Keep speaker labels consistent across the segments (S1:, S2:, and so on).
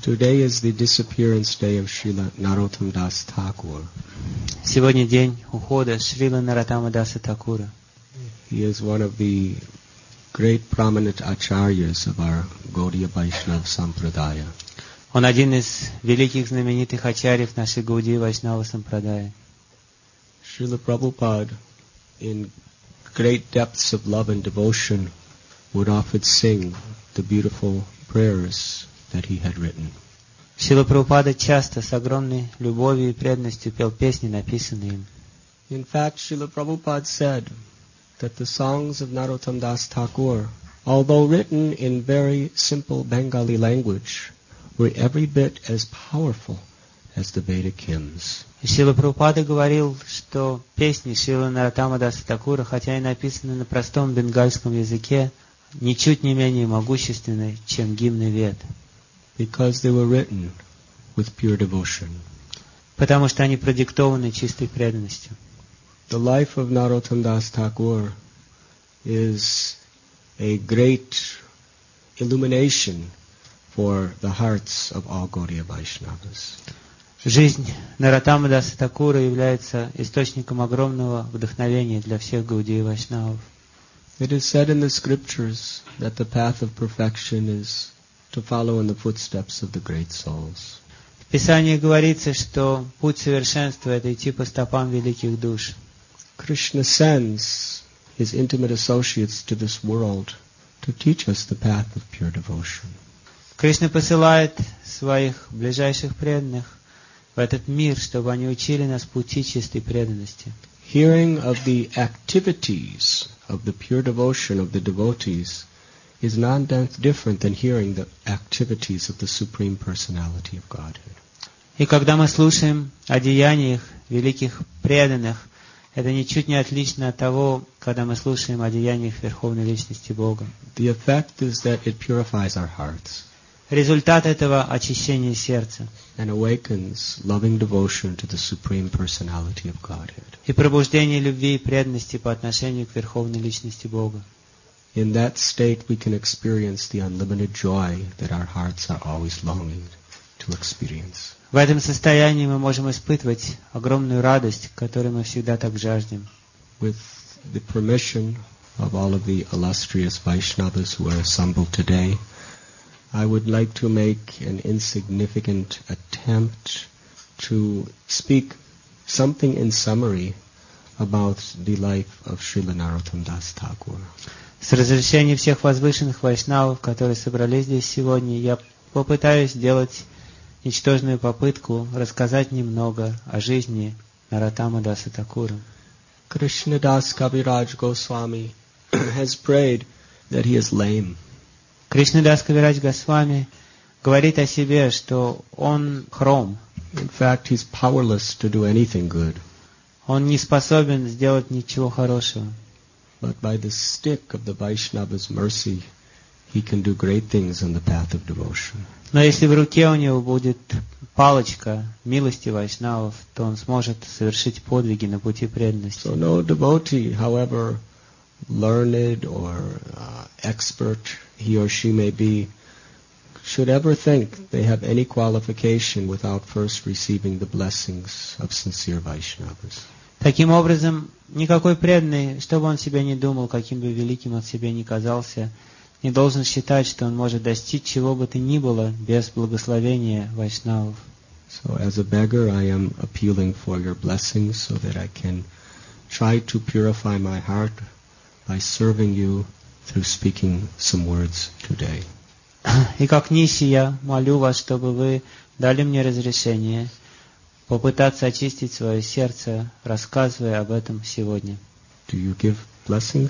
S1: Today is the disappearance day of Srila Narottam Das Thakur.
S2: Сегодня день ухода Шрилы Нароттама Даса Thakura.
S1: He is one of the great prominent acharyas of our Gaudiya Vaishnava Sampradaya.
S2: Он один из великих знаменитых ачарьев нашей Гаудия Вайшнава Сампрадая.
S1: Srila Prabhupada, in great depths of love and devotion, would often sing the beautiful prayers that he had written.
S2: Шрила Прабхупада часто с огромной любовью и преданностью пел песни, написанные им.
S1: In fact, Srila Prabhupada said that the songs of Narottam Das Thakur, although written in very simple Bengali language, were every bit as powerful as the Vedic hymns.
S2: Шрила Прабхупада говорил, что песни Шрилы Нароттама Даса Thakura, хотя и написаны на простом бенгальском языке, ничуть не менее могущественны, чем гимны Вед.
S1: Because they were written with pure devotion.
S2: Потому что они продиктованы чистой преданностью.
S1: The life of Narottam Das Thakur is a great illumination for the hearts of all Gaudiya Vaishnavas.
S2: Жизнь Нароттама Даса Thakura является источником огромного вдохновения для всех Гаудия Вайшнавов.
S1: It is said in the scriptures that the path of perfection is to follow in the footsteps of the great souls.
S2: В Писании говорится, что путь совершенства — это идти по стопам великих душ.
S1: Krishna sends his intimate associates to this world to teach us the path of pure devotion.
S2: Кришна посылает своих ближайших преданных в этот мир, чтобы они учили нас пути чистой преданности.
S1: Hearing of the activities of the pure devotion of the devotees is not different than hearing the activities of the Supreme Personality of Godhead.
S2: И когда мы слушаем о деяниях великих преданных, это ничуть не отлично от того, когда мы слушаем о деяниях Верховной Личности Бога.
S1: The effect is that it purifies our hearts.
S2: Результат этого — очищение сердца
S1: and awakens loving devotion to the Supreme Personality of Godhead.
S2: и пробуждение любви и преданности по отношению к Верховной Личности Бога.
S1: In that state we can experience the unlimited joy that our hearts are always longing to experience.
S2: В этом состоянии мы можем испытывать огромную радость, которой мы всегда так жаждем.
S1: With the permission of all of the illustrious Vaishnavas who are assembled today, I would like to make an insignificant attempt to speak something in summary about the life of Srila Narottam Das Thakur.
S2: С разрешения всех возвышенных вайшнавов, которые собрались здесь сегодня, я попытаюсь сделать ничтожную попытку рассказать немного о жизни Нароттама Даса Thakura.
S1: Krishna Das Kaviraj Goswami has prayed that he is lame.
S2: Кришнадас Кавирадж Госвами говорит о себе, что он хром.
S1: In fact, he's powerless to do anything good.
S2: Он не способен сделать ничего хорошего.
S1: But by the stick of the Vaishnava's mercy, he can do great things on the path of devotion.
S2: Но если в руке у него будет палочка милости вайшнавов, то он сможет совершить подвиги на пути преданности.
S1: So no devotee, however learned or expert he or she may be, should ever think they have any qualification without first receiving the blessings of sincere Vaishnavas.
S2: Таким образом, никакой преданный, что бы он себя ни думал, каким бы великим он себе ни казался, не должен считать, что он может достичь чего бы то ни было без благословения вайшнавов.
S1: So as a beggar, I am appealing for your blessings so that I can try to purify my heart by serving you through speaking some words today.
S2: И как нищий я молю вас, чтобы вы дали мне разрешение попытаться очистить свое сердце, рассказывая об этом сегодня.
S1: Do you give blessings?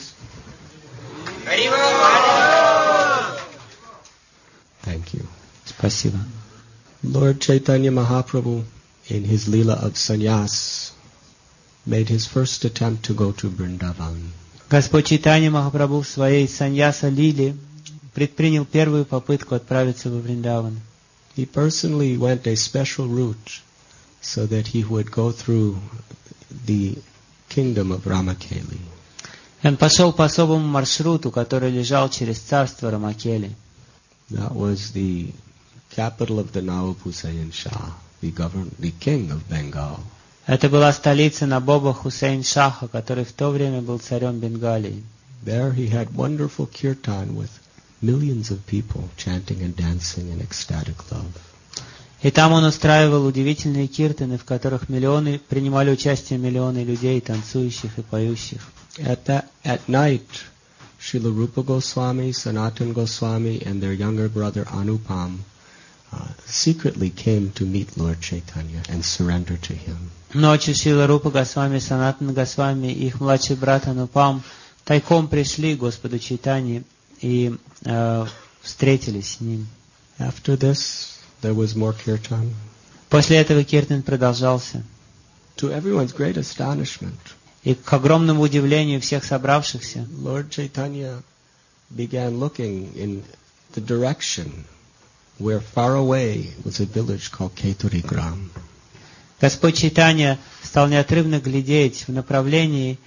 S1: Thank you.
S2: Спасибо.
S1: Lord Chaitanya Mahaprabhu, in his Leela of Sannyas, made his first attempt to go to Vrindavan.
S2: Господь Чайтанья Махапрабху в своей саньяса Лиле предпринял первую попытку отправиться во Вриндаван.
S1: He personally went a special route so that he would go through the kingdom of Ramakeli.
S2: Он пошел по особому маршруту, который лежал через царство Рамакели.
S1: That was the capital of the Nawab Hussain Shah, the king of Bengal.
S2: Это была столица Набоба Хусейн Шаха, который в то время был царем Бенгалии.
S1: There he had wonderful kirtan with millions of people chanting and dancing in ecstatic love.
S2: И там он устраивал удивительные киртаны, в которых принимали участие миллионы людей, танцующих и поющих.
S1: At night, Srila Rupa Goswami, Sanatana Goswami, and their younger brother Anupam secretly came to meet Lord Chaitanya and surrender to him.
S2: Ночью Шрила Рупа Госвами, Санатана Госвами и их младший брат Анупам тайком пришли к Господу Чайтанье и встретились с ним.
S1: After this, there was more kirtan.
S2: После этого киртан продолжался.
S1: To everyone's great astonishment,
S2: И к огромному удивлению всех собравшихся,
S1: Lord Chaitanya began looking in the direction where far away was a village called Keturigram.
S2: Господь Чайтанья стал неотрывно глядеть в направлении,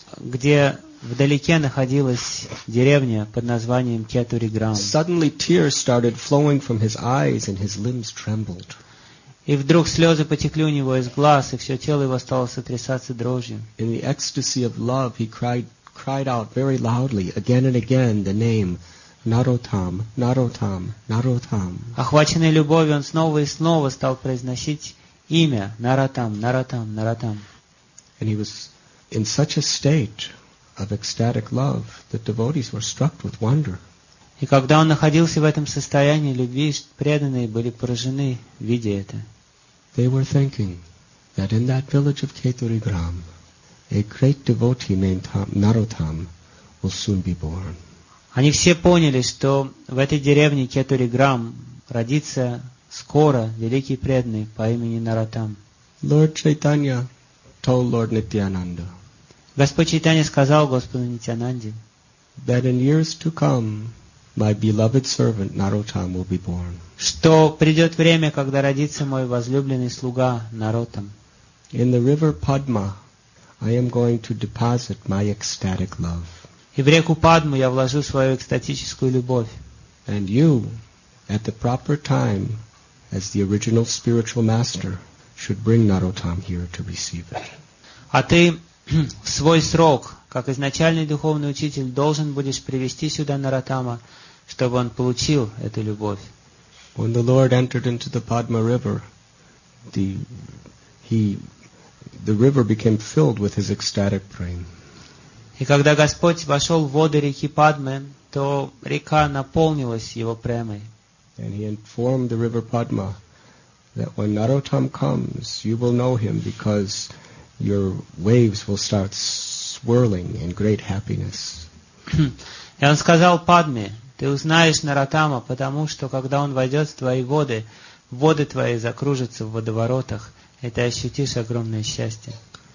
S2: где вдалеке находилась деревня под названием Кетуриграм.
S1: Suddenly tears started flowing from his eyes and his limbs trembled.
S2: И вдруг слезы потекли у него из глаз, и все тело его стало сотрясаться дрожью.
S1: In the ecstasy of love, he cried out very loudly, again and again, the name Narottam, Narottam, Narottam.
S2: Охваченный любовью, он снова и снова стал произносить имя Наротам, Наротам, Наротам.
S1: And he was in such a state of ecstatic love that devotees were struck with wonder.
S2: И когда он находился в этом состоянии любви, преданные были поражены, видя это.
S1: They were thinking that in that village of Keturigram, a great devotee named Narottam will soon be born.
S2: Они все поняли, что в этой деревне Кетуриграм родится скоро великий преданный по имени Наротам.
S1: Lord Chaitanya told Lord Nityananda
S2: Господь Чайтанья сказал Господу Нитьянанде,
S1: that in years to come, my beloved servant Narottam will be born.
S2: Что придет время, когда родится мой возлюбленный слуга Наротам.
S1: In the river Padma, I am going to deposit my ecstatic love.
S2: И в реку Падму я вложу свою экстатическую любовь.
S1: And you, at the proper time, as the original spiritual master, should bring Narottam here to receive it.
S2: А ты в свой срок, как изначальный духовный учитель, должен будешь привести сюда Наротама, чтобы он получил эту любовь.
S1: When the Lord entered into the Padma River, the river became filled with his ecstatic prema.
S2: И когда Господь вошел в воды реки Падмы, то река наполнилась его премой.
S1: And he informed the river Padma that when Narottam comes, you will know him because your waves will start swirling in great happiness.
S2: И он сказал Падме, ты узнаешь Наротама, потому что когда он войдет в твои воды, воды твои закружатся в водоворотах, и ты ощутишь огромное счастье.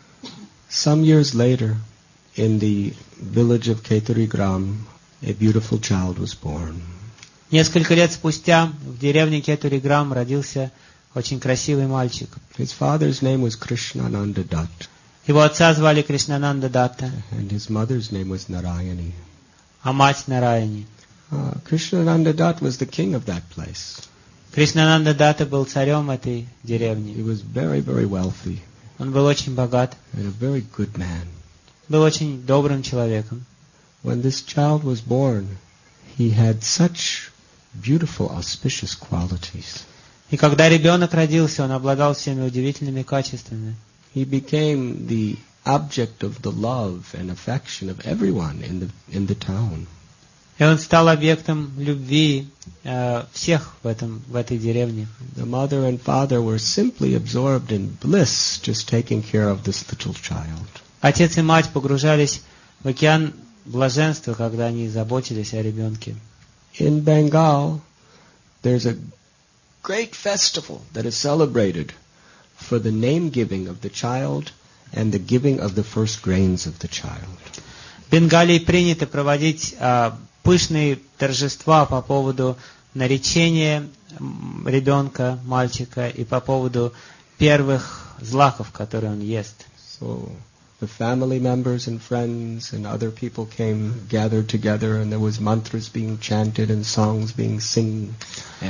S1: Some years later, in the village of Keturigram, a beautiful child was born.
S2: Несколько лет спустя в деревне Кетуриграм родился очень красивый мальчик.
S1: His father's name was Krishnananda Dutt.
S2: Его отца звали Кришнананда Датта,
S1: And his mother's name was Narayani.
S2: а мать Нараяни.
S1: Krishnananda Dutt was the king of that place.
S2: Кришнананда Датта был царем этой
S1: He
S2: деревни.
S1: was very, very wealthy
S2: Он был очень богат,
S1: and a very good man.
S2: был очень добрым человеком.
S1: When this child was born, he had such beautiful, auspicious qualities.
S2: И когда ребенок родился, он обладал всеми удивительными качествами.
S1: He became the object of the love and affection of everyone in the town.
S2: И он стал объектом любви всех в этой деревне.
S1: The mother and father were simply absorbed in bliss, just taking care of this little child.
S2: Отец и мать погружались в океан блаженства, когда они заботились о ребенке.
S1: In Bengal, there's a great festival that is celebrated for the name giving of the child and the giving of the first grains of the child.
S2: В Бенгалии принято проводить пышные торжества по поводу наречения ребенка, мальчика, и по поводу первых злаков, которые он ест.
S1: So the family members and friends and other people gathered together, and there was mantras being chanted and songs being sung, and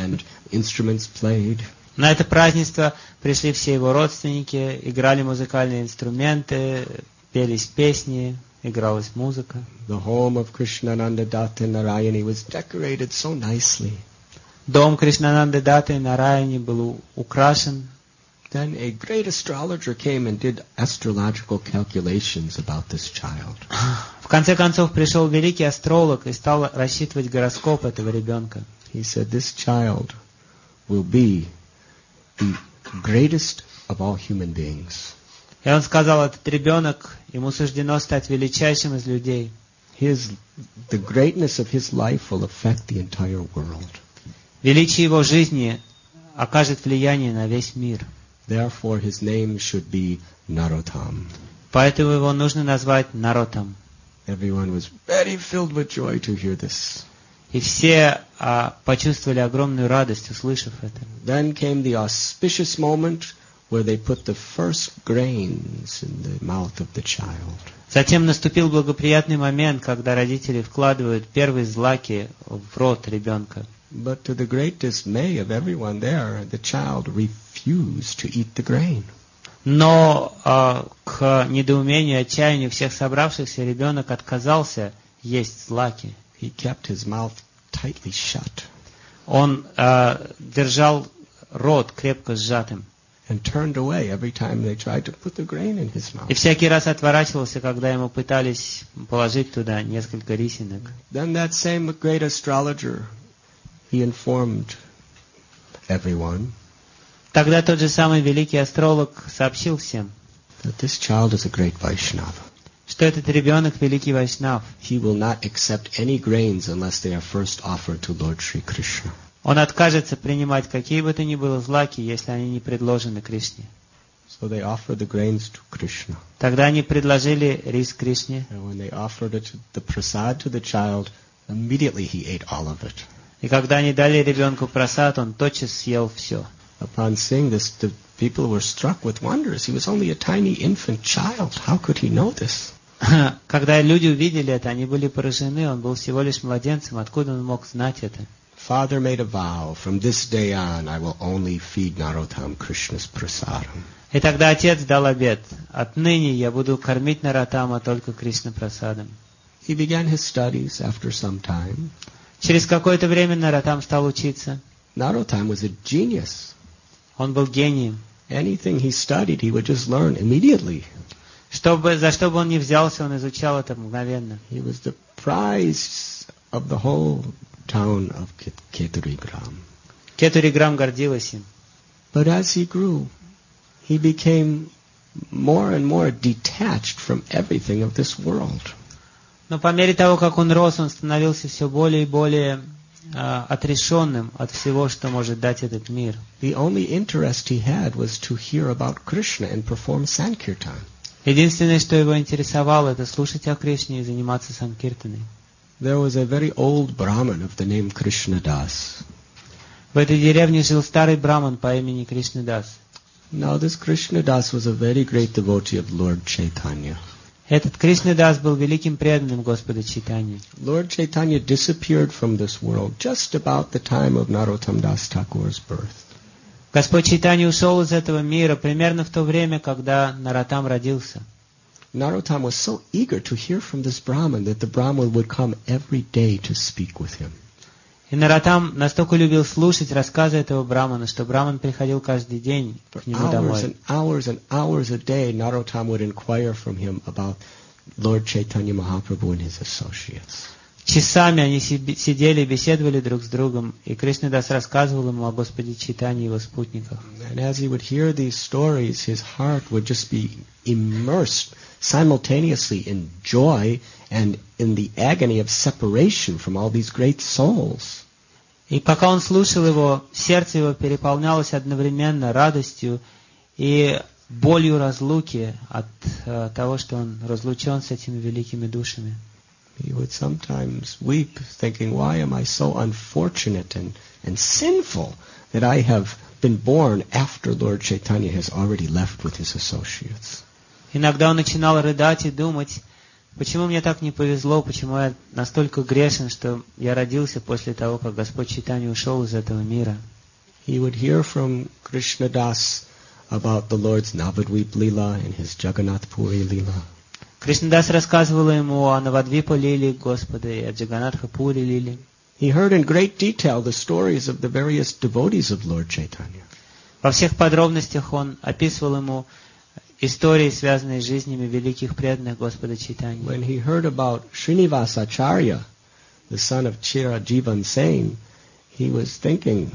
S1: instruments played.
S2: На это празднество пришли все его родственники, играли музыкальные инструменты, пелись песни, игралась музыка.
S1: The home of Krishnananda Datta Narayani was decorated so nicely.
S2: Дом Кришнананды Датты Нараяни был украшен.
S1: Then a great astrologer came and did astrological calculations about this child.
S2: В конце концов пришел великий астролог и стал рассчитывать гороскоп этого ребенка.
S1: He said, this child will be the greatest of all human beings.
S2: И он сказал, этот ребенок, ему суждено стать величайшим из людей.
S1: The greatness of his life will affect the entire world.
S2: Величие его жизни окажет влияние на весь мир.
S1: Therefore, his name should be Narottam.
S2: Поэтому его нужно назвать Наротам.
S1: Everyone was very filled with joy to hear this.
S2: И все почувствовали огромную радость, услышав это.
S1: Then came the auspicious moment where they put the first grains in the mouth of the child.
S2: Затем наступил благоприятный момент, когда родители вкладывают первые злаки в рот ребенка.
S1: But to the great dismay of everyone there, the child refused to eat the grain.
S2: Но к недоумению и отчаянию всех собравшихся ребенок отказался есть злаки.
S1: He kept his mouth tightly shut.
S2: Он держал рот крепко сжатым.
S1: And turned away every time they tried to put the grain in his mouth.
S2: И всякий раз отворачивался, когда ему пытались положить туда несколько рисинок.
S1: Then that same great astrologer, he informed everyone
S2: Тогда тот же самый великий астролог сообщил всем,
S1: that this child is a great Vaishnava.
S2: что этот ребенок великий вайшнав.
S1: He will not accept any grains unless they are first offered to Lord Sri Krishna.
S2: Он откажется принимать какие бы то ни было злаки, если они не предложены Кришне.
S1: So they offered the grains to Krishna.
S2: Тогда они предложили рис Кришне.
S1: And when they offered it, the prasad to the child, immediately he ate all of it.
S2: И когда они дали ребенку прасад, он тотчас съел все.
S1: Upon seeing this, the people were struck with wonders. He was only a tiny infant child. How could he know this?
S2: Когда люди увидели это, они были поражены. Он был всего лишь младенцем. Откуда он мог знать это?
S1: Father made a vow, from this day on I will only feed Narottam Krishna's prasadam.
S2: И тогда отец дал обет. Отныне я буду кормить Наротама только Кришна прасадом.
S1: He began his studies after some time.
S2: Через какое-то время Наротам стал учиться.
S1: Narottam was a genius.
S2: Он был гением.
S1: Anything he studied, he would just learn immediately.
S2: За что бы он ни взялся, он изучал это мгновенно.
S1: He was the prize of the whole town of Keturigram.
S2: Кетуриграм гордилась им.
S1: But as he grew, he became more and more detached from everything of this world.
S2: Но по мере того, как он рос, он становился все более и более отрешенным от всего, что может дать этот мир.
S1: The only interest he had was to hear about Krishna and perform Sankirtan.
S2: Единственное, что его интересовало, это слушать о Кришне и заниматься санкиртаной.
S1: There was a very old Brahmin of the name Krishnadas.
S2: В этой деревне жил старый браман по имени Кришнадас.
S1: Now this Krishnadas was a very great devotee of Lord Chaitanya.
S2: Этот Кришнадас был великим преданным Господа Чайтаньи.
S1: Lord Chaitanya disappeared from this world just about the time of Narottam Das Thakur's birth.
S2: Господь Чайтанья ушел из этого мира примерно в то время, когда Наротам родился.
S1: Narottam was so eager to hear from this Brahmin that the Brahmin would come every day to speak with him.
S2: И Наротам настолько любил слушать рассказы этого брамана, что браман приходил каждый день к нему домой.
S1: Hours and hours a day, Narottam would inquire from him about Lord Chaitanya Mahaprabhu and his associates.
S2: Часами они сидели и беседовали друг с другом, и Кришнадас рассказывал ему о Господе Чайтанье и его спутниках.
S1: And as he would hear these stories, his heart would just be immersed simultaneously in joy and in the agony of separation from all these great souls.
S2: И пока он слушал его, сердце его переполнялось одновременно радостью и болью разлуки от того, что он разлучен с этими великими душами.
S1: He would sometimes weep, thinking, why am I so unfortunate and sinful that I have been born after Lord Chaitanya has already left with his associates?
S2: Иногда он начинал рыдать и думать, почему мне так не повезло, почему я настолько грешен, что я родился после того, как Господь Чайтанья ушел из этого мира.
S1: he would hear from Krishna Das about the Lord's Navadvip Leela and his Jagannath Puri Leela.
S2: Кришнадас рассказывал ему о Навадвипа Лиле Господа и о Джаганатха Пури Лиле.
S1: He heard in great detail the stories of the various devotees of Lord Chaitanya.
S2: Во всех подробностях он описывал ему истории, связанные с жизнями великих преданных Господа Чайтаньи.
S1: When he heard about Srinivas Acharya, the son of Chirajivan Sen, he was thinking,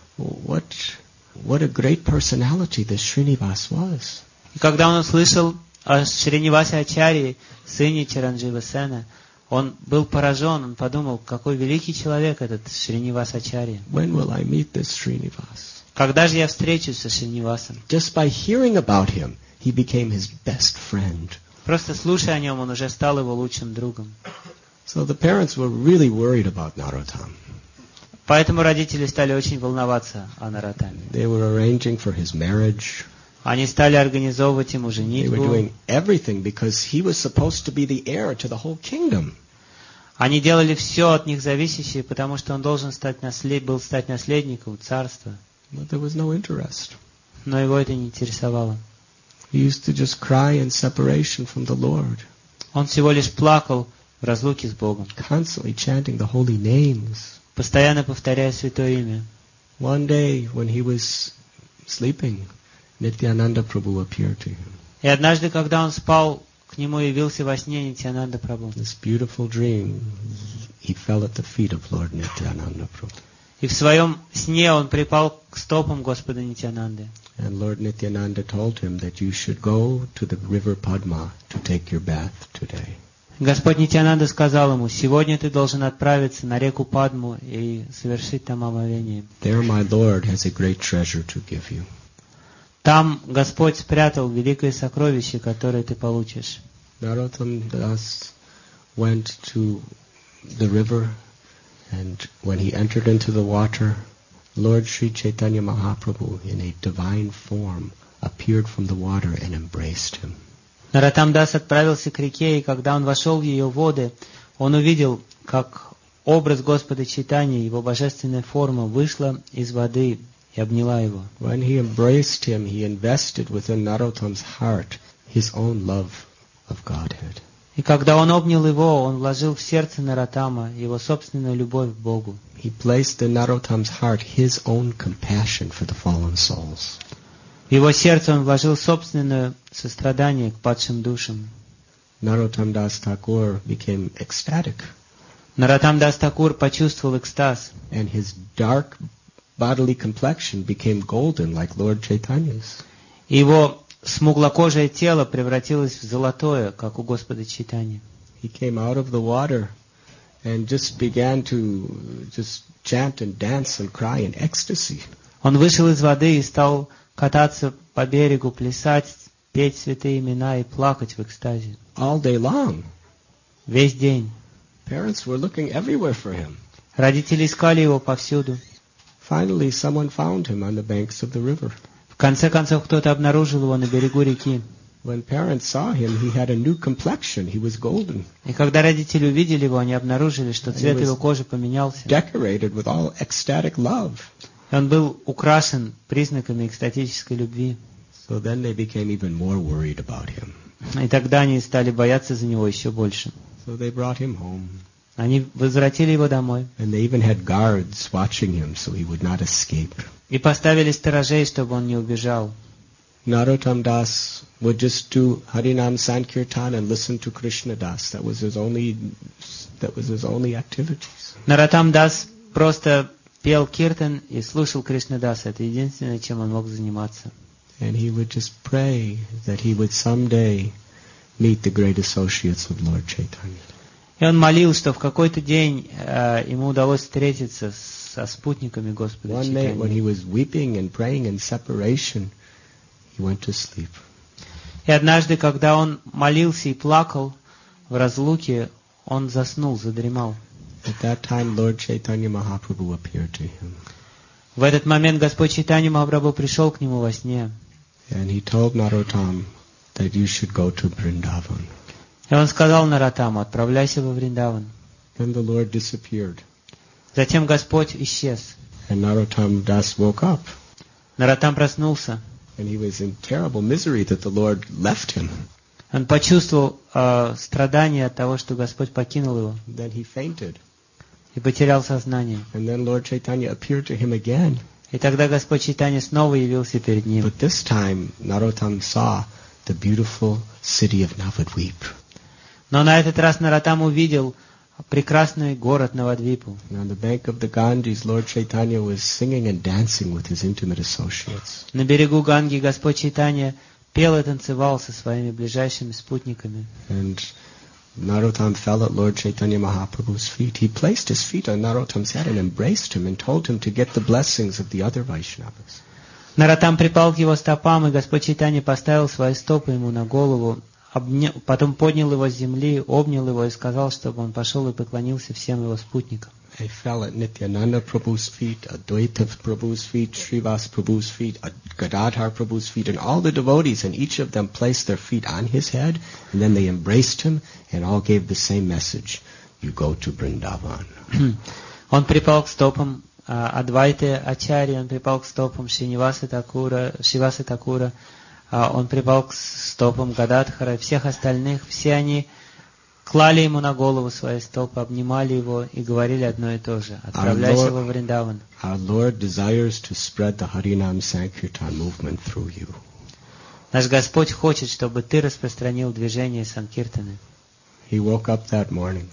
S1: what a great personality this Srinivas was.
S2: И когда он услышал о Шринивасе Ачарье, сыне Чиранджива Сена, он был поражен, он подумал, какой великий человек этот Шринивас Ачарья.
S1: When will I meet this Srinivas?
S2: Когда же я встречусь со Шринивасом?
S1: Just by hearing about him, he became his best friend.
S2: Просто слушая о нем, он уже стал его лучшим другом.
S1: So the parents were really worried about Narottam.
S2: Поэтому родители стали очень волноваться о Нароттаме.
S1: They were arranging for his marriage.
S2: Они стали организовывать ему
S1: They were
S2: женитьбу.
S1: doing everything because he was supposed to be the heir to the whole kingdom.
S2: Они делали все от них зависящее, потому что он должен был стать наследником царства.
S1: But there was no interest.
S2: Но его это не интересовало.
S1: He used to just cry in separation from the Lord,
S2: Он всего лишь плакал в разлуке с Богом,
S1: constantly chanting the holy names.
S2: постоянно повторяя святое имя.
S1: One day when he was sleeping, Nityananda Prabhu appeared to him.
S2: И однажды, когда он спал, к нему явился во сне Нитьянанда Прабху.
S1: This beautiful dream, he fell at the feet of Lord Nityananda Prabhu.
S2: И в своем сне он припал к стопам Господа Нитьянанды.
S1: And Lord Nityananda told him that you should go to the river Padma to take your bath today.
S2: Господь Нитьянанда сказал ему: сегодня ты должен отправиться на реку Падму и совершить там омовение.
S1: There my Lord has a great treasure to give you.
S2: Там Господь спрятал великое сокровище, которое ты получишь.
S1: Narottam Das went to the river, and when he entered into the water, Lord Sri Chaitanya Mahaprabhu in a divine form appeared from the water and embraced him.
S2: Нароттам Дас отправился к реке, и когда он вошел в ее воды, он увидел, как образ Господа Чайтаньи, его божественная форма, вышла из воды и обняла его.
S1: When he embraced him, he invested within Narottam's heart his own love of Godhead.
S2: И когда он обнял его, он вложил в сердце Нароттама его собственную любовь к Богу.
S1: He placed in Narottam's heart his own compassion for the fallen souls.
S2: В его сердце он вложил собственное сострадание к падшим душам.
S1: Narottam Das Thakur became ecstatic,
S2: Нароттам Дас Такур почувствовал экстаз,
S1: and his dark bodily complexion became golden like Lord Chaitanya's.
S2: и его смуглокожее тело превратилось в золотое, как у Господа Чайтаньи.
S1: He came out of the water and just began to just chant and dance and cry in ecstasy.
S2: Он вышел из воды и стал кататься по берегу, плясать, петь святые имена и плакать в экстазе.
S1: All day long.
S2: Весь день.
S1: Parents were looking everywhere for him.
S2: Родители искали его повсюду.
S1: Finally, someone found him on the banks of the river.
S2: В конце концов, кто-то обнаружил его на берегу реки.
S1: When parents saw him, he had a new complexion. He was golden,
S2: И когда родители увидели его, они обнаружили, что цвет его кожи поменялся.
S1: decorated with all ecstatic love.
S2: И он был украшен признаками экстатической любви.
S1: So then they became even more worried about him.
S2: И тогда они стали бояться за него еще больше.
S1: So they brought him home.
S2: Они возвратили его домой
S1: And they even had guards watching him so he would not escape.
S2: и поставили сторожей, чтобы он не убежал.
S1: Narottam Das would just do Harinam Sankirtan and listen to Krishna Das. That was his only activities.
S2: Нароттам Дас просто пел киртан и слушал Кришнадаса. Это единственное, чем он мог заниматься.
S1: And he would just pray that he would someday meet the great associates of Lord Chaitanya.
S2: И он молил, что в какой-то день ему удалось встретиться со спутниками Господа
S1: One night when he
S2: Чайтаньи.
S1: was weeping and praying in separation, he went to sleep.
S2: И однажды, когда он молился и плакал в разлуке, он заснул, задремал.
S1: At that time, Lord Chaitanya Mahaprabhu appeared to him.
S2: В этот момент Господь Чайтанья Махапрабху пришел к нему во сне.
S1: And he told Narottam that you should go to Vrindavan.
S2: И он сказал Нароттаму: отправляйся во Вриндаван.
S1: Then the Lord disappeared.
S2: Затем Господь исчез.
S1: And Narottam Das woke up,
S2: Нароттам проснулся.
S1: and he was in terrible misery that the Lord left him.
S2: Он почувствовал страдание от того, что Господь покинул его,
S1: Then he fainted.
S2: и потерял сознание.
S1: And then Lord Chaitanya appeared to him again.
S2: И тогда Господь Чайтанья снова явился перед ним.
S1: But this time, Narottam saw the beautiful city of Navadvip.
S2: Но на этот раз Нароттам увидел прекрасный город Навадвипу.
S1: And on the bank of the Ganges, Lord Chaitanya was singing and dancing with his intimate associates.
S2: На берегу Ганги Господь Чайтанья пел и танцевал со своими ближайшими спутниками.
S1: And Narottam fell at Lord Chaitanya Mahaprabhu's feet. He placed his feet on Narottam's head and embraced him and told him to get the blessings of the other Vaishnavas.
S2: Нароттам припал к его стопам, и Господь Чайтанья поставил свои стопы ему на голову, потом поднял его с земли, обнял его и сказал, чтобы он пошел и поклонился всем его спутникам.
S1: I fell at Nityananda Prabhu's feet, Advaita Prabhu's feet, Srivas Prabhu's feet, Gadadhar Prabhu's feet, and all the devotees, and each of them placed their feet on his head, and then they embraced him, and all gave the same message: you go to Vrindavan.
S2: Он припал к стопам Адвайты Ачарьи, он припал к стопам Шривасы Такура, он припал к стопам Гададхара, всех остальных, все они клали ему на голову свои стопы, обнимали его и говорили одно и то же: отправляйся во Вриндаван.
S1: Our Lord desires to spread the Harinam Sankirtan movement through you.
S2: Наш Господь хочет, чтобы ты распространил движение Санкиртаны.
S1: He woke up that morning.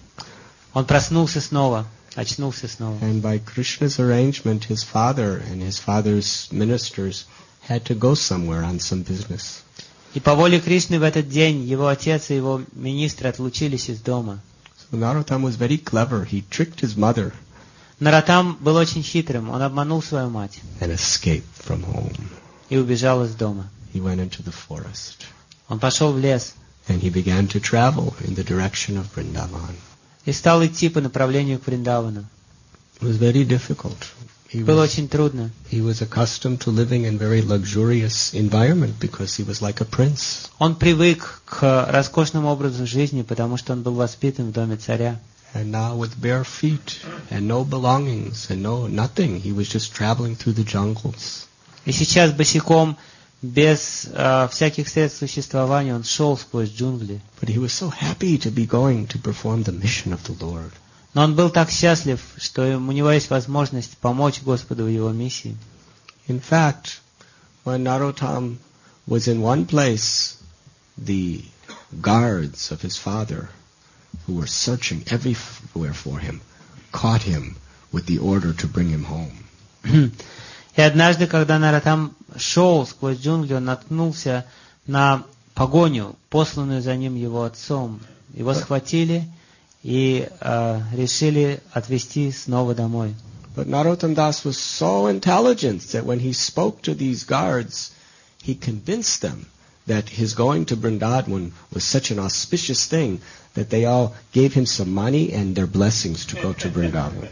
S2: Он проснулся снова, очнулся снова.
S1: And by Krishna's arrangement, his father and his father's ministers had to go somewhere on some business.
S2: И по воле Кришны в этот день его отец и его министры отлучились из дома.
S1: So Narottam was very clever. He tricked his mother
S2: Нароттам был очень хитрым, он обманул свою мать
S1: and escaped from home.
S2: и убежал из дома.
S1: He went into the forest
S2: Он пошел в лес
S1: and he began to travel in the direction of Vrindavan.
S2: и стал идти по направлению к Вриндавану.
S1: It was very difficult.
S2: Было очень трудно.
S1: He was accustomed to living in very luxurious environment because he was like a prince.
S2: Он привык к роскошному образу жизни, потому что он был воспитан в доме царя.
S1: And now with bare feet and no belongings and nothing, he was just traveling through the jungles.
S2: И сейчас босиком, без всяких средств существования, он шел сквозь джунгли.
S1: But he was so happy to be going to perform the mission of the Lord.
S2: Но он был так счастлив, что у него есть возможность помочь Господу в его миссии.
S1: In fact, when Narottam was in one place, the guards of his father, who were searching everywhere for him, caught him with the order to bring him home.
S2: И однажды, когда Нароттам шел сквозь джунгли, он наткнулся на погоню, посланную за ним его отцом. Его схватили и решили отвезти снова домой.
S1: But Narottam Das was so intelligent that when he spoke to these guards, he convinced them that his going to Vrindavan was such an auspicious thing that they all gave him some money and their blessings to go to Vrindavan.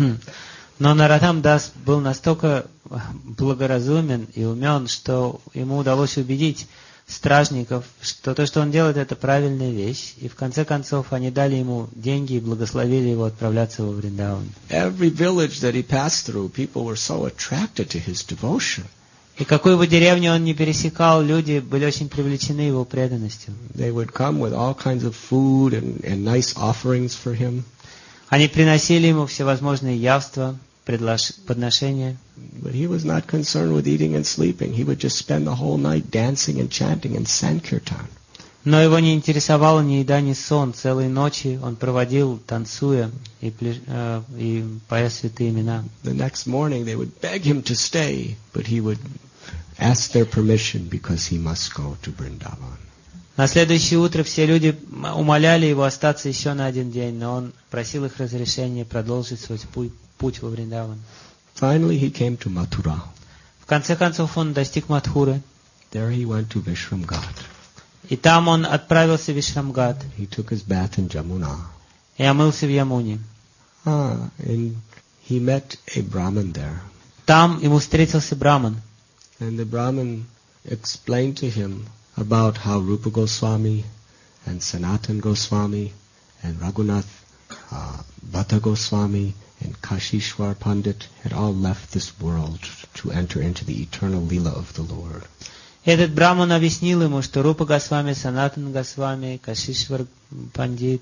S2: Но Нароттам Дас был настолько благоразумен и умен, что ему удалось убедить стражников, что то, что он делает, это правильная вещь. И в конце концов они дали ему деньги и благословили его отправляться во Вриндаван.
S1: Every village that he passed through, people were so attracted to his devotion.
S2: И какую бы деревню он ни пересекал, люди были очень привлечены его преданностью.
S1: They would come with all kinds of food and nice offerings for him.
S2: Они приносили ему всевозможные явства, подношения.
S1: But he was not concerned with eating and sleeping. He would just spend the whole night dancing and chanting and Sankirtan.
S2: Но его не интересовало ни еда, ни сон. Целые ночи он проводил, танцуя и поя святые имена.
S1: The next morning they would beg him to stay, but he would ask their permission because he must go to Vrindavan.
S2: На следующее утро все люди умоляли его остаться еще на один день, но он просил их разрешения продолжить свой путь во Вриндаван.
S1: Finally he came to Mathura.
S2: В конце концов он достиг Мадхуры.
S1: There he went to Vishramghat.
S2: И там он отправился в Вишрамгат
S1: He took his bath in Jamuna.
S2: и омылся в Ямуне.
S1: And he met a Brahmin there.
S2: Там ему встретился Браман.
S1: And the Brahmin explained to him about how Rupa Goswami and Sanatan Goswami and Raghunath Bhatta Goswami and Kashishwar Pandit had all left this world to enter into the eternal Leela of the Lord.
S2: Этот браман объяснил ему, что Рупа Госвами, Санатан Госвами, Кашишвар Пандит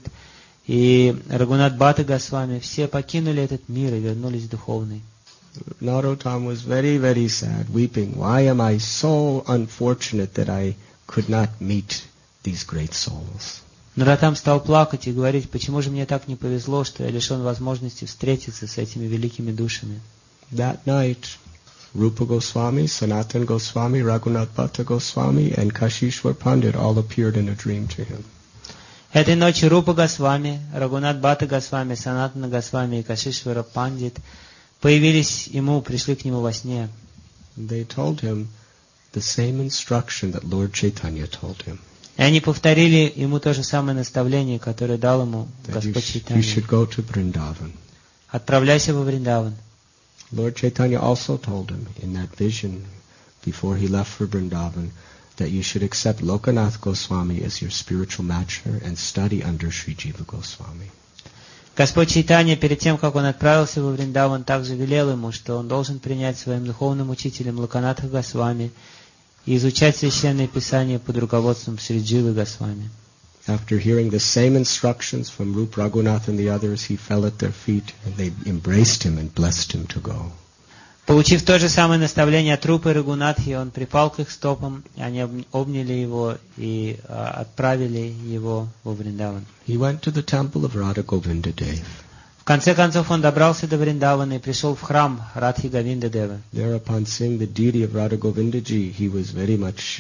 S2: и Рагунат Бхатта Госвами все покинули этот мир и вернулись в духовный.
S1: Narottam was very, very sad, weeping. Why am I so unfortunate that I could not meet these great souls?
S2: Наротам стал плакать и говорить, почему же мне так не повезло, что я лишен возможности встретиться с этими великими душами.
S1: That night, Rupa Goswami, Sanatan Goswami, Raghunath Bhatta Goswami, and Kashishwar Pandit all appeared in a dream to him.
S2: Этой ночью Рупа Госвами, Рагунат Бхатта Госвами, Санатана Госвами и Кашишвара Пандит появились ему, пришли к нему во сне.
S1: They told him the same instruction that Lord Chaitanya told him.
S2: И они повторили ему то же самое наставление, которое дал ему Господь
S1: You
S2: Чайтанья.
S1: should go to Vrindavan.
S2: Отправляйся во Вриндаван.
S1: Lord Chaitanya also told him in that vision before he left for Vrindavan that you should accept Lokanath Goswami as your spiritual master and study under Sri Jiva Goswami.
S2: Господь Чайтанья, перед тем, как он отправился во Вриндаван, также велел ему, что он должен принять своим духовным учителем Локанатха Госвами и изучать Священное Писание под руководством Шри Дживы Госвами.
S1: After hearing the same instructions from Rup Raghunath and the others, he fell at their feet and they embraced him and blessed him to go.
S2: Получив то же самое наставление от Рупы и Рагунатхи, он припал к их стопам, они обняли его и отправили его во Вриндаван.
S1: He went to the temple of Radha Govinda Dev.
S2: В конце концов он добрался до Вриндавана и пришел в храм Радхи Говинда Девы.
S1: There, upon seeing the deity of Radha Govinda Ji, he was very much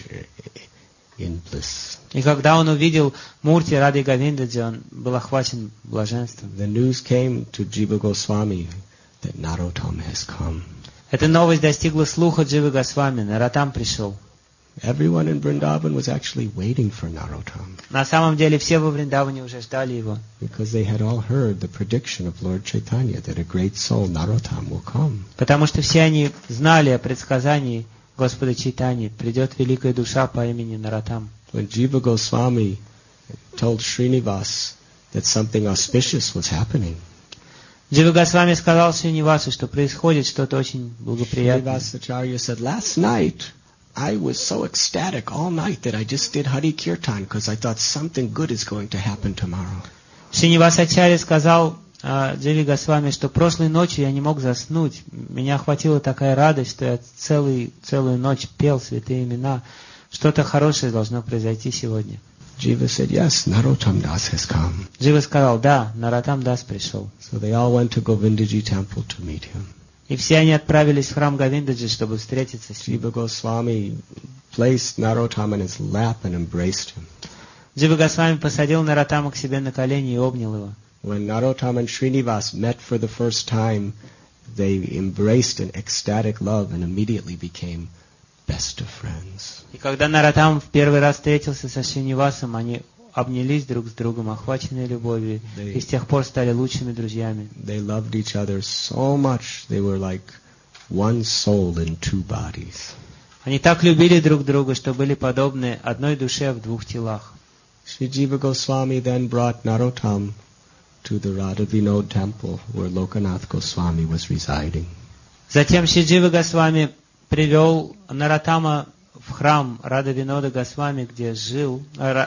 S1: in bliss.
S2: И когда он увидел Мурти Рады Говиндаджи, он был охвачен блаженством.
S1: The news came to Jiva Goswami that Narottam has come.
S2: Эта новость достигла слуха Дживы Госвами, Наротам пришел.
S1: Everyone in Vrindavan was actually waiting for Narottam
S2: На самом деле все во Вриндаване уже ждали его,
S1: because they had all heard the prediction of Lord Chaitanya that a great soul, Narottam, will come.
S2: потому что все они знали о предсказании Господа Чайтаньи, придет великая душа по имени Наротам.
S1: When Jiva Goswami told Srinivas that something auspicious was happening,
S2: Джива Госвами сказал Шринивасу, что происходит что-то очень благоприятное.
S1: Srinivasacharya said, last night I was so ecstatic all night that I just did Hari Kirtan because I thought something good is going to happen tomorrow.
S2: Шринивасачарья сказал Дживе Госвами, что прошлой ночью я не мог заснуть. Меня охватила такая радость, что я целую ночь пел святые имена. Что-то хорошее должно произойти сегодня.
S1: Jiva said, yes, Narottam Das has come.
S2: Джива сказал, да, Наротам Дас пришел.
S1: So they all went to Govindaji temple to meet him.
S2: И все они отправились в храм Говиндаджи, чтобы встретиться с ним.
S1: Jiva Goswami placed Narottam in his lap and embraced him.
S2: Джива Госвами посадил Наротама к себе на колени и обнял его.
S1: When Narottam and Srinivas met for the first time, they embraced in ecstatic love and immediately became best of friends.
S2: И когда Наротам в первый раз встретился со Шринивасом, они обнялись друг с другом, охваченные любовью, и с тех пор стали лучшими друзьями.
S1: They loved each other so much, they were like one soul in two bodies.
S2: Они так любили друг друга, что были подобны одной душе в двух телах.
S1: Sri Jiva Goswami then brought Narottam to the Radha Vinod temple where Lokanath Goswami was residing.
S2: Затем Шри Джива Госвами привел Наротама в храм Рада Винода Госвами, где жил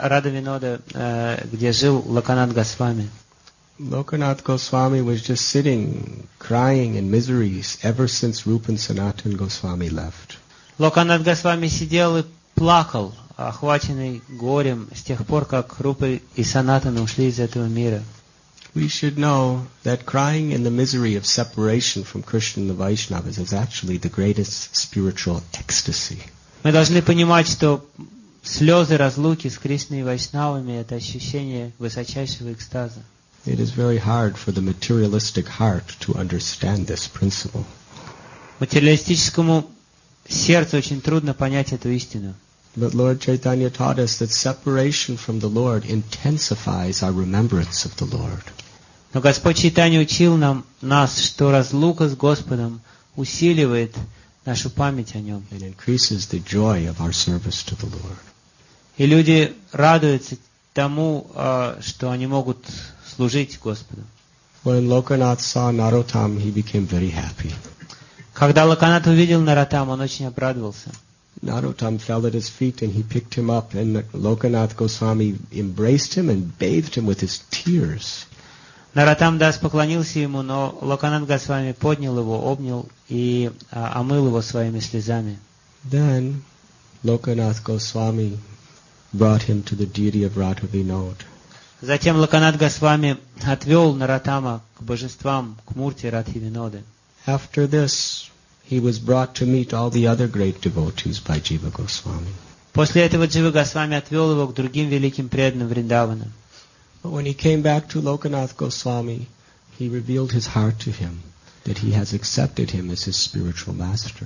S2: Локанат Госвами.
S1: Lokanath Goswami was just sitting, crying in miseries ever since Rupa and Sanatan Goswami left.
S2: Локанат Госвами сидел и плакал, охваченный горем, с тех пор, как Рупа и Санатана ушли из этого мира.
S1: We should know that crying in the misery of separation from Krishna and the Vaishnavas is actually the greatest spiritual ecstasy.
S2: Мы должны понимать, что слезы разлуки с Кришной и Вайшнавами — это ощущение высочайшего экстаза.
S1: It is very hard for the materialistic heart to understand this principle.
S2: Материалистическому сердцу очень трудно понять эту истину.
S1: But Lord Chaitanya taught us that separation from the Lord intensifies our remembrance of the Lord.
S2: Но Господь Чайтанья учил нас, что разлука с Господом усиливает нашу память о Нем.
S1: It increases the joy of our service to the Lord.
S2: И люди радуются тому, что они могут служить Господу.
S1: When Lokanath saw Narottam, he became very happy.
S2: Когда Локанат увидел Нароттама, он очень обрадовался.
S1: Narottam fell at his feet and he picked him up, and Lokanath Goswami embraced him and bathed him with his tears.
S2: Нароттам Дас поклонился ему, но Локанат Госвами поднял его, обнял и омыл его своими слезами.
S1: Then Lokanath Goswami brought him to the deity of Radha Vinod.
S2: Затем Локанат Госвами отвел Нароттама к божествам, к мурте Радхи Виноды.
S1: After this, he was brought to meet all the other great devotees by Jiva Goswami.
S2: После этого Джива Госвами отвел его к другим великим преданным Вриндавана.
S1: But when he came back to Lokanath Goswami, he revealed his heart to him, that he has accepted him as his spiritual master.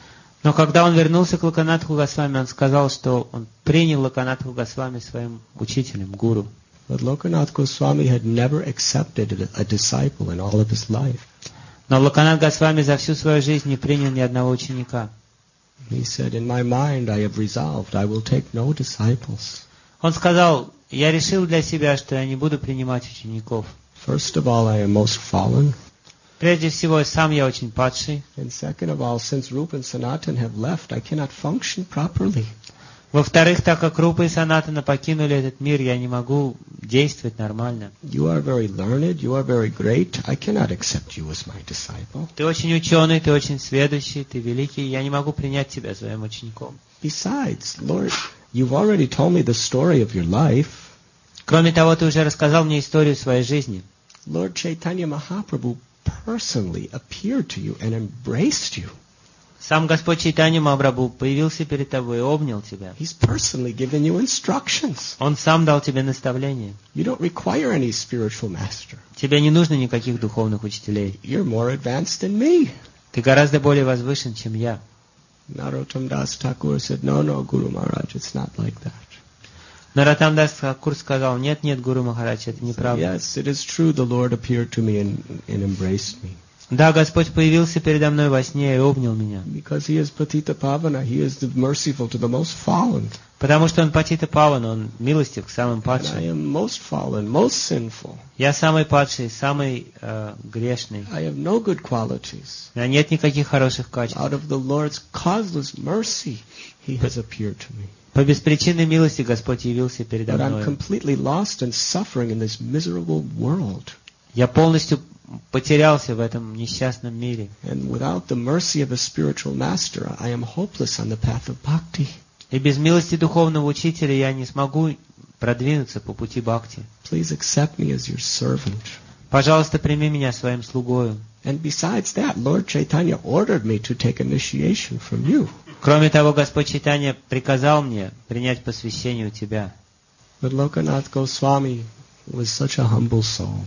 S2: Но когда он вернулся к Локанатху Госвами, он сказал, что он принял Локанатху Госвами своим учителем, гуру.
S1: But Lokanath Goswami had never accepted a disciple in all of his life.
S2: Но Локанат Госвами за всю свою жизнь не принял ни одного ученика.
S1: He said, in my mind I have resolved I will take no disciples.
S2: Он сказал, я решил для себя, что я не буду принимать учеников.
S1: First of all, I am most fallen.
S2: Прежде всего, сам я очень падший.
S1: And second of all, since Rupa and Sanatan have left, I cannot function properly.
S2: Во-вторых, так как Рупа и Санатана покинули этот мир, я не могу действовать нормально.
S1: You are very learned, you are very great. I cannot accept you as my disciple.
S2: Ты очень ученый, ты очень сведущий, ты великий, я не могу принять тебя своим учеником.
S1: Besides, Lord, you've already told me the story of your life.
S2: Кроме того, ты уже рассказал мне историю своей жизни.
S1: Lord Chaitanya Mahaprabhu personally appeared to you and embraced you.
S2: Сам Господь Чайтанья Махапрабху появился перед тобой и обнял тебя.
S1: He's personally given you instructions.
S2: Он сам дал тебе наставления.
S1: You don't require any spiritual master.
S2: Тебе не нужно никаких духовных учителей.
S1: You're more advanced than me.
S2: Ты гораздо более возвышен, чем я.
S1: Narottam Das Thakur said, no, Guru Maharaj, it's not like that.
S2: Нароттам Дас Тхакур сказал, нет, Гуру Махарадж, это неправда.
S1: Yes, it is true, the Lord appeared to me and embraced me.
S2: Да, Господь появился передо мной во сне и обнял меня.
S1: Because He is Patita Pavana, He is merciful to the most fallen.
S2: Потому что Он Патита Паван, Он милостив к самым
S1: And I
S2: падшим.
S1: am most fallen, most sinful.
S2: Я самый падший, самый грешный.
S1: I have no good qualities.
S2: У меня нет никаких хороших качеств.
S1: Out of the Lord's causeless mercy, He has appeared to me.
S2: По беспричинной милости Господь явился передо
S1: But I'm
S2: мной.
S1: completely lost and suffering in this miserable world.
S2: Я полностью потерялся в этом несчастном мире.
S1: And without the mercy of a spiritual master, I am hopeless on the path of bhakti.
S2: И без милости духовного учителя я не смогу продвинуться по пути бхакти.
S1: Please accept me as your servant.
S2: Пожалуйста, прими меня своим слугою.
S1: And besides that, Lord Chaitanya ordered me to take initiation from you.
S2: Кроме того, Господь Чайтанья приказал мне принять посвящение у тебя.
S1: But Lokanath Goswami was such a humble soul.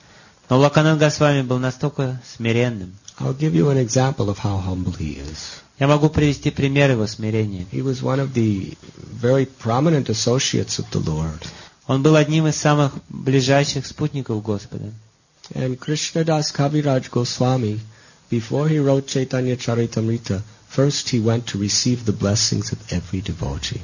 S2: Но Локанат Госвами был настолько смиренным.
S1: I'll give you an example of how humble he is.
S2: Я могу привести пример его смирения.
S1: He was one of the very prominent associates of the Lord.
S2: Он был одним из самых ближайших спутников Господа.
S1: And Krishnadas Kaviraj Goswami, before he wrote Chaitanya Charitamrita, first he went to receive the blessings of every devotee.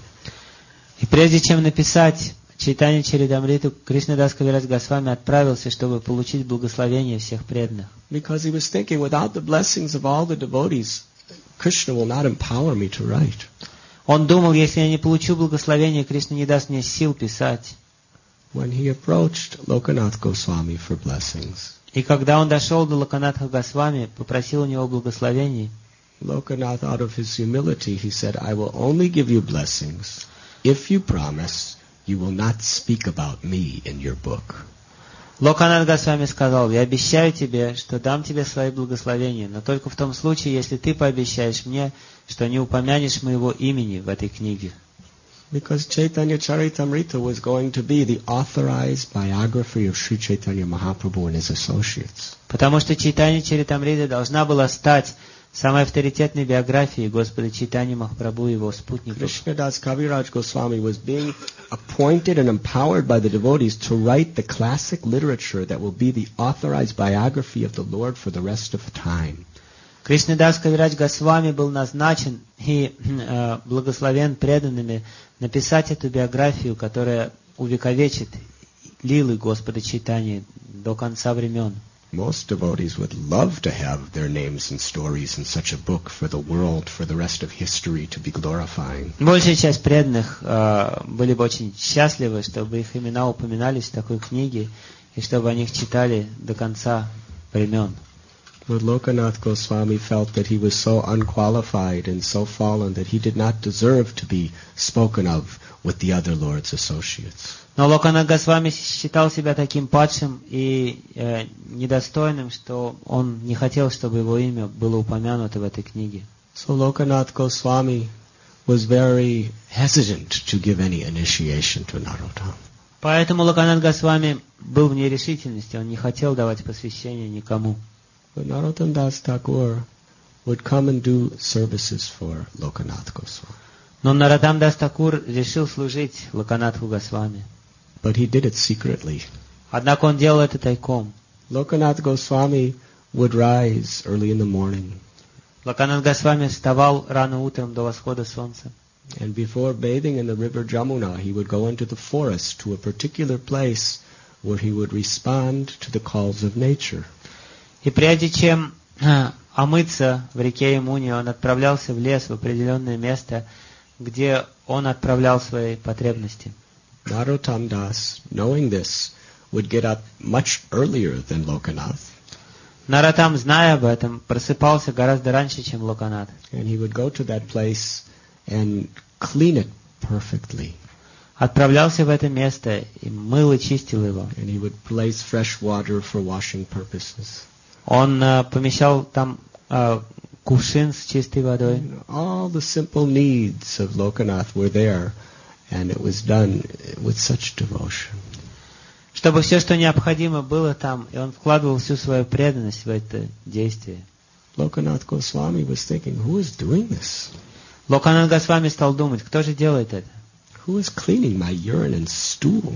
S2: И прежде чем написать Чайтанья Чаритамриту, Кришнадас Кавирадж Госвами отправился, чтобы получить благословение всех преданных.
S1: Because he was thinking, without the blessings of all the devotees, Krishna will not empower me to write.
S2: Он думал, если я не получу благословения, Кришна не даст мне сил писать.
S1: When he approached Lokanath Goswami for blessings,
S2: И когда он дошел до Локанатха Госвами, попросил у него благословений,
S1: Lokanath, out of his humility, he said, I will only give you blessings if you promise you will not speak about me in your book.
S2: Локанат Госвами сказал, я обещаю тебе, что дам тебе свои благословения, но только в том случае, если ты пообещаешь мне, что не упомянешь моего имени в этой книге.
S1: Because Chaitanya Charitamrita was going to be the authorized biography of Sri Chaitanya Mahaprabhu and his associates.
S2: Потому что Чайтанья Чаритамрита должна была стать самой авторитетной биографией Господа Чайтаньи Махапрабху и его спутников.
S1: Krishnadas Kaviraj Goswami was being appointed and empowered by the devotees to write the classic literature that will be the authorized biography of the Lord for the rest of time.
S2: Кришнадас Кавирадж Госвами был назначен и благословен преданными написать эту биографию, которая увековечит лилы Господа Чайтаньи до конца времен.
S1: Most devotees would love to have their names and stories in such a book for the world, for the rest of history to be glorifying.
S2: Большая часть преданных были бы очень счастливы, чтобы их имена упоминались в такой книге, и чтобы о них читали до конца времен.
S1: But Lokanath Goswami felt that he was so unqualified and so fallen that he did not deserve to be spoken of with the other Lord's associates.
S2: Но Локанат Госвами считал себя таким падшим и недостойным, что он не хотел, чтобы его имя было упомянуто в этой книге.
S1: So Lokanath Goswami was very hesitant to give any initiation to Narottam.
S2: Поэтому Локанат Госвами был в нерешительности, он не хотел давать посвящение никому.
S1: But Narottam Das Thakur would come and do services for Lokanath Goswami.
S2: Но Нароттам Дас Такур решил служить Локанатху Госвами.
S1: But he did it secretly.
S2: Однако он делал это тайком.
S1: Lokanath Goswami would rise early in the morning.
S2: Локанат Госвами вставал рано утром до восхода солнца.
S1: And before bathing in the river Jamuna, he would go into the forest to a particular place where he would respond to the calls of nature.
S2: И прежде чем омыться в реке Ямуне, он отправлялся в лес, в определенное место, где он отправлял свои потребности.
S1: Narottam Das, knowing this, would get up much earlier than Lokanath.
S2: Нароттам, зная об этом, просыпался гораздо раньше, чем Локанат.
S1: And he would go to that place and clean it perfectly.
S2: Отправлялся в это место и мыл и чистил его.
S1: And he would place fresh water for washing purposes.
S2: Он помещал там кувшин с чистой водой.
S1: All the simple needs of Lokanath were there, and it was done with such devotion.
S2: Чтобы все, что необходимо, было там, и он вкладывал всю свою преданность в это действие.
S1: Lokanath Goswami was thinking, who is doing this?
S2: Локанат Госвами стал думать, кто же делает это?
S1: Who is cleaning my urine and stool?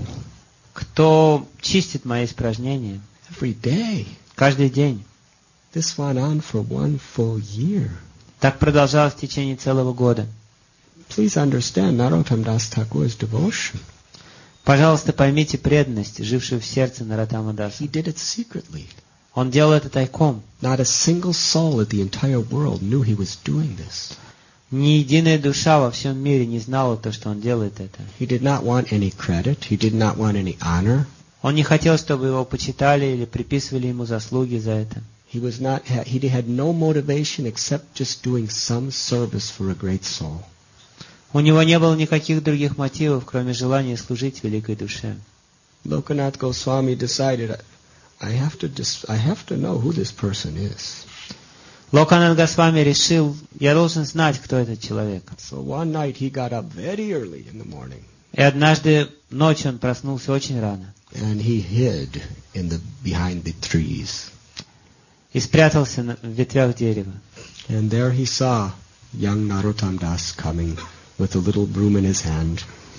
S2: Кто чистит мои испражнения?
S1: Every day.
S2: Каждый день.
S1: This went on for 1 full year.
S2: Так продолжалось в течение целого года.
S1: Please understand Narottam Das Thakur's devotion.
S2: Пожалуйста, поймите преданность, жившую в сердце Нароттама Даса.
S1: He did it secretly.
S2: Он делал это тайком.
S1: Not a single soul in the entire world knew he was doing this.
S2: Ни единая душа во всем мире не знала то, что он делает это.
S1: He did not want any credit. He did not want any honor.
S2: Он не хотел, чтобы его почитали или приписывали ему заслуги за это.
S1: He had no motivation except just doing some service for a great soul.
S2: У него не было никаких других мотивов, кроме желания служить великой душе.
S1: Lokanath Goswami decided, I have to know who this person is.
S2: Локанат Госвами решил, я должен знать, кто этот человек.
S1: So one night he got up very early in the morning.
S2: И однажды ночью он проснулся очень рано.
S1: And he hid behind the trees.
S2: И спрятался в ветвях дерева.
S1: And there he saw young Narottam Das coming with a little broom in his hand.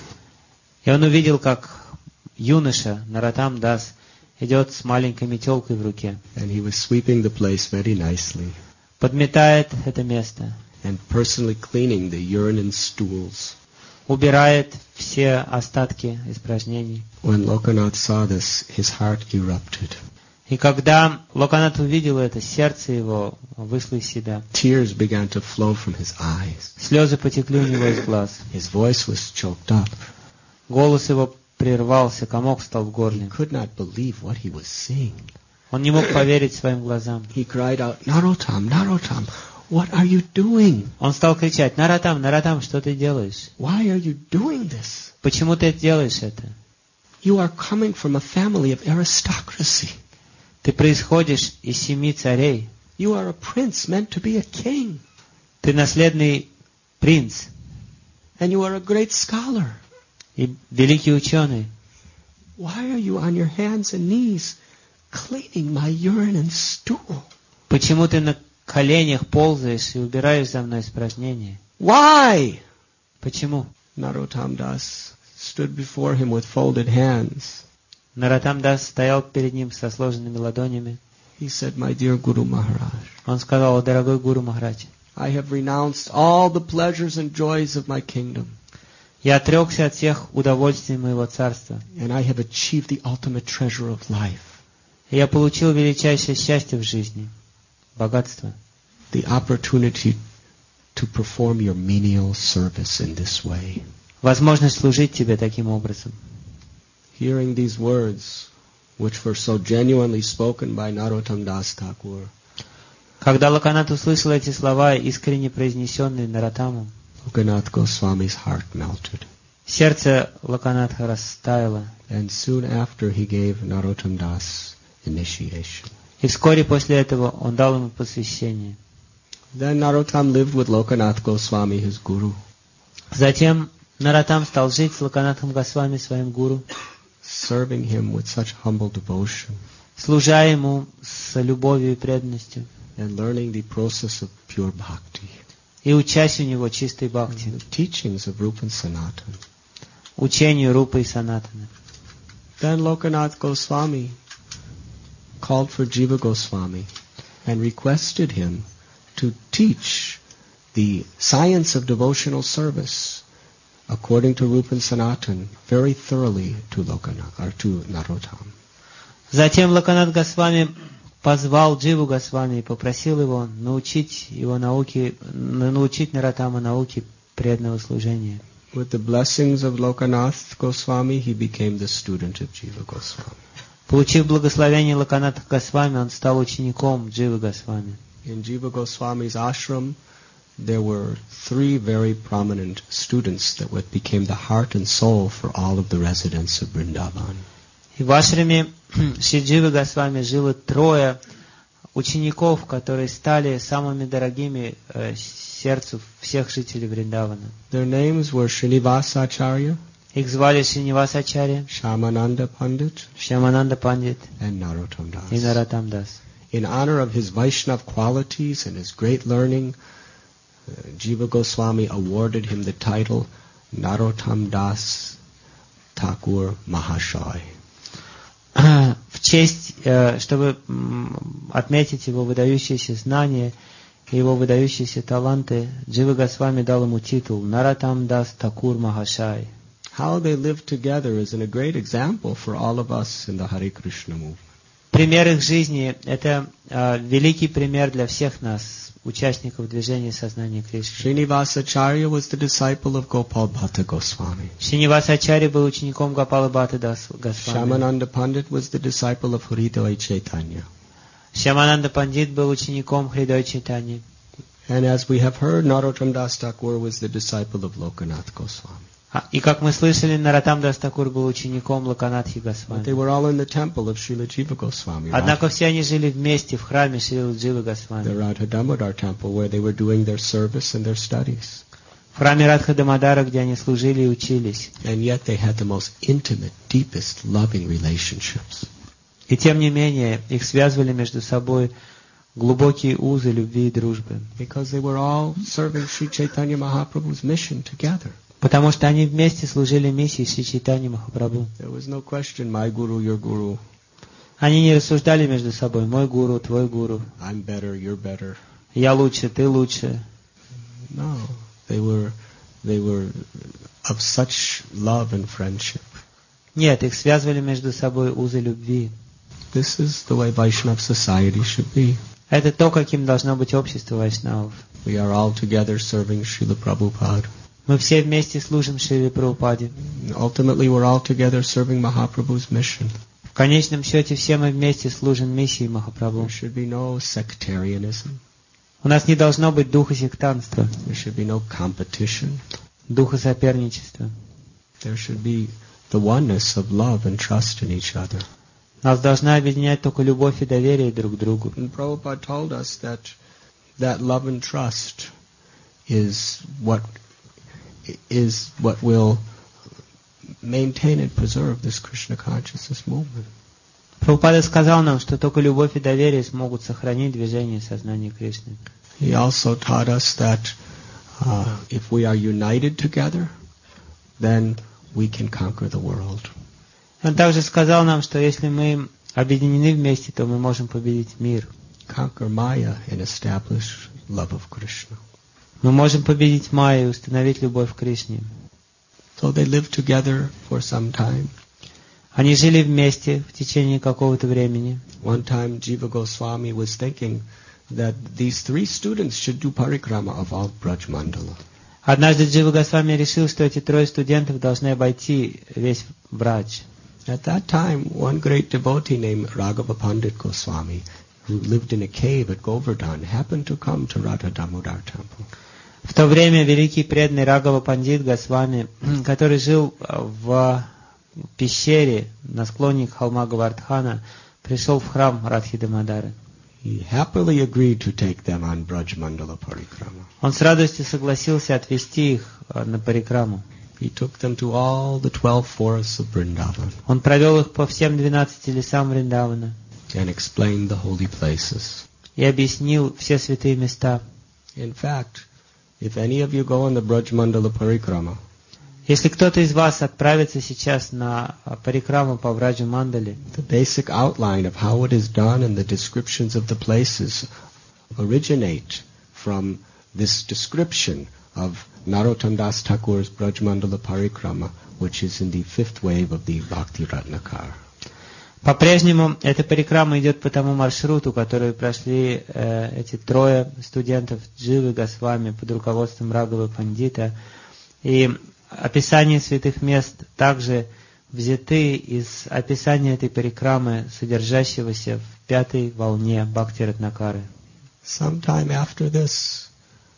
S2: И он увидел, как юноша Нароттам Дас идет с маленькой метелкой в руке.
S1: And he was sweeping the place very nicely.
S2: Подметает это место.
S1: And personally cleaning the urine and stools.
S2: Убирает все остатки испражнений.
S1: When Lokanath saw this, his heart erupted.
S2: И когда Локанат увидел это, сердце его вышло из себя.
S1: Tears began to flow from his eyes.
S2: Слезы потекли у него из глаз.
S1: His voice was choked up.
S2: Голос его прервался, комок стал в
S1: He
S2: горле.
S1: could not believe what he was seeing.
S2: Он не мог поверить своим глазам.
S1: He cried out, Narottam, Narottam, what are you doing?
S2: Он стал кричать: Нароттам, Нароттам, что ты делаешь?
S1: Why are you doing this?
S2: Почему ты делаешь это?
S1: You are coming from a family of aristocracy.
S2: Ты происходишь из семьи царей.
S1: You are a prince meant to be a king.
S2: Ты наследный принц
S1: And you are a great scholar.
S2: и великий ученый.
S1: Why are you on your hands and knees cleaning my urine and stool?
S2: Почему ты на коленях ползаешь и убираешь за мной испражнения?
S1: Why?
S2: Почему?
S1: Narottam Das stood before him with folded hands.
S2: Нароттам Дас стоял перед ним со сложенными ладонями.
S1: He said, my dear Guru Maharaj,
S2: Он сказал: дорогой Гуру Махарадж,
S1: I have renounced all the pleasures and joys of my kingdom.
S2: я отрекся от всех удовольствий моего царства.
S1: And I have achieved the ultimate treasure of life.
S2: И я получил величайшее счастье в жизни, богатство.
S1: The opportunity to perform your menial service in this way.
S2: Возможность служить тебе таким образом.
S1: Hearing these words, which were so genuinely spoken by Narottam Das Thakur,
S2: Когда Локанат услышал эти слова, искренне произнесенные Нароттамом,
S1: Lokanath Goswami's heart melted.
S2: сердце Локанатха растаяло.
S1: And soon after he gave Narottam Das initiation.
S2: И вскоре после этого он дал ему посвящение.
S1: Then Narottam lived with Lokanath Goswami, his guru,
S2: Затем Нароттам стал жить с Локанатхом Госвами, своим гуру,
S1: serving him with such humble devotion
S2: служа ему с любовью и преданностью,
S1: and learning the process of pure bhakti,
S2: и учась у него чистой бхакти,
S1: the teachings of Rupa and Sanatana.
S2: учению Рупы и Санатаны.
S1: Then Lokanath Goswami called for Jiva Goswami and requested him to teach the science of devotional service according to Rupa and Sanatana very thoroughly to Lokanath or to Narottam.
S2: Затем Локанат Госвами позвал Дживу Госвами и попросил его научить Нароттама науке преданного служения.
S1: With the blessings of Lokanath Goswami, he became the student of Jiva Goswami.
S2: Получив благословение Локаната Госвами, он стал учеником Дживы Госвами.
S1: In Jiva Goswami's ashram, there were 3 very prominent students that became the heart and soul for all of the residents of Vrindavan.
S2: И в ашраме Шри Дживы Госвами жило 3 учеников, которые стали самыми дорогими сердцу всех жителей Вриндавана.
S1: Their names were Srinivasa Acharya,
S2: Их звали Шринивасачарья,
S1: Shyamananda Pandit,
S2: Шьямананда Пандит
S1: and Narottam
S2: и
S1: Das.
S2: Нароттам Дас.
S1: In honor of his Vaishnav qualities and his great learning, Jiva Goswami awarded him the title Narottam Das Thakur Mahashay.
S2: В честь, чтобы отметить его выдающиеся знания и его выдающиеся таланты, Джива Госвами дал ему титул Нароттам Дас Такур Махашай.
S1: How they lived together is a great example for all of us in the Hare Krishna movement.
S2: Пример их жизни – это великий пример для всех нас, участников движения сознания Кришны.
S1: Srinivasa Acharya was the disciple of Gopal Bhatta Goswami.
S2: Шринивасачарья был учеником Гопала Бхатты Госвами.
S1: Shyamananda Pandit was the disciple of Hridaya Chaitanya.
S2: Шьямананда Пандит был учеником Хридая Чайтаньи.
S1: And as we have heard, Narottam Das Thakur was the disciple of Lokanath Goswami.
S2: И как мы слышали, Нароттам Дас Такур был учеником Локанатхи
S1: But
S2: Госвами.
S1: they were all in the temple of Srila Jiva Goswami,
S2: Однако все они жили вместе в храме Шрилы Дживы
S1: the
S2: Госвами.
S1: Radha Damodar temple, where they were doing their service and their studies.
S2: В храме Радха Дамодара, где они служили и учились.
S1: And yet they had the most intimate, deepest, loving relationships.
S2: И тем не менее, их связывали между собой глубокие узы любви и дружбы.
S1: Because they were all serving Sri Chaitanya Mahaprabhu's mission together.
S2: Потому что они вместе служили миссии Шри Чайтаньи Махапрабху.
S1: There was no question, my guru, your guru.
S2: Они не рассуждали между собой, мой гуру, твой гуру,
S1: I'm better, you're better.
S2: я лучше, ты лучше.
S1: No, they were of such love and friendship.
S2: Нет, их связывали между собой узы любви.
S1: This is the way Vaishnava society should be.
S2: Это то, каким должно быть общество вайшнавов.
S1: We are all together serving Srila Prabhupada.
S2: Мы все вместе служим Шриле Прабхупаде.
S1: Ultimately, we're all together serving Mahaprabhu's mission.
S2: В конечном счете все мы вместе служим миссии
S1: There
S2: Махапрабху.
S1: should be no sectarianism.
S2: У нас не должно быть духа сектантства,
S1: There should be no competition.
S2: духа соперничества.
S1: There should be the oneness of love and trust in each other.
S2: Нас должна объединять только любовь и доверие друг к другу.
S1: And Prabhupada told us that love and trust is what will maintain and preserve this Krishna consciousness movement.
S2: Прабхупада сказал нам, что только любовь и доверие смогут сохранить движение сознания Кришны.
S1: He also taught us that if we are united together, then we can conquer the world.
S2: Он также сказал нам, что если мы объединены вместе, то мы можем победить мир.
S1: Conquer Maya and establish love of Krishna.
S2: Мы можем победить Майю и установить любовь к Кришне.
S1: So they lived together for some time.
S2: Они жили вместе в течение какого-то времени.
S1: One time Jiva Goswami was thinking that these 3 students should do parikrama of all Braj Mandala.
S2: Однажды Джива Госвами решил, что эти 3 студентов должны обойти весь Брадж.
S1: At that time, one great devotee named Raghava Pandit Goswami, who lived in a cave at Govardhan, happened to come to Radha Damodar temple.
S2: В то время великий преданный Рагава Пандит Госвами, который жил в пещере на склоне холма Говардхана, пришел в храм Радхи Дамодары.
S1: He happily agreed to take them on Braj Mandala Parikrama.
S2: Он с радостью согласился отвезти их на парикраму.
S1: He took them to all the 12 forests of Vrindavan
S2: Он провел их по всем 12 лесам Вриндавана
S1: and explained the holy places.
S2: и объяснил все святые места.
S1: In fact, if any of you go on the Braj Mandala Parikrama,
S2: Если кто-то из вас отправится сейчас на парикраму по Браджу Мандали,
S1: the basic outline of how it is done and the descriptions of the places originate from this description of Narottam Das Thakur's Braj Mandala Parikrama, which is in the 5th wave of the Bhakti Ratnakar.
S2: по-прежнему эта парикрама идет по тому маршруту, который прошли эти 3 студентов Дживы Госвами под руководством Рагавы Пандита. И описание святых мест также взяты из описания этой парикрамы, содержащегося в 5-й волне Бхакти Ратнакары.
S1: Sometime after this,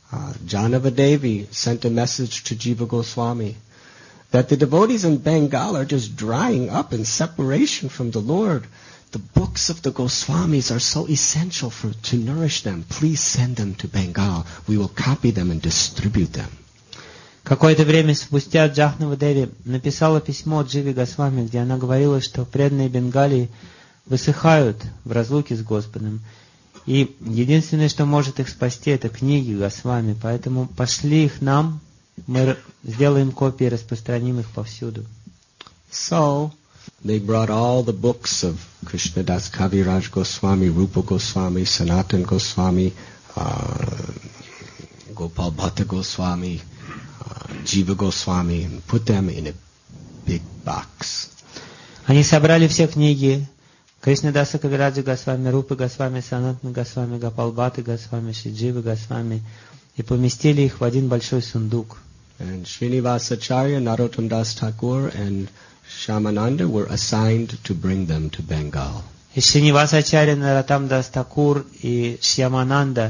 S1: Janava-Devi sent a message to Jiva Goswami that the devotees in Bengal are just drying up in separation from the Lord. The books of the Goswamis are so essential to nourish them. Please send them to Bengal. We will copy them and distribute them.
S2: Какое-то время спустя Джахнава Деви написала письмо Дживе Госвами, где она говорила, что преданные Бенгалии высыхают в разлуке с Господом. И единственное, что может их спасти, это книги Госвами. Поэтому пошли их нам, мы сделаем копии и распространим их повсюду.
S1: So, they brought all the books of Krishnadas Kaviraj Goswami, Rupa Goswami, Sanatan Goswami, Gopal Bhatta Goswami, Jiva Goswami, and put them in a big box.
S2: Они собрали все книги Кришнадаса Кавираджа Госвами, Рупы Госвами, Санатана Госвами, Гопал Бхатта Госвами, Шидживы Госвами и поместили их в один большой сундук.
S1: And Srinivasacharya, Narottam Das Thakur, and Shyamananda were assigned to bring them to Bengal.
S2: И Шринивасачарья, Наротам Дас Такур и Шьямананда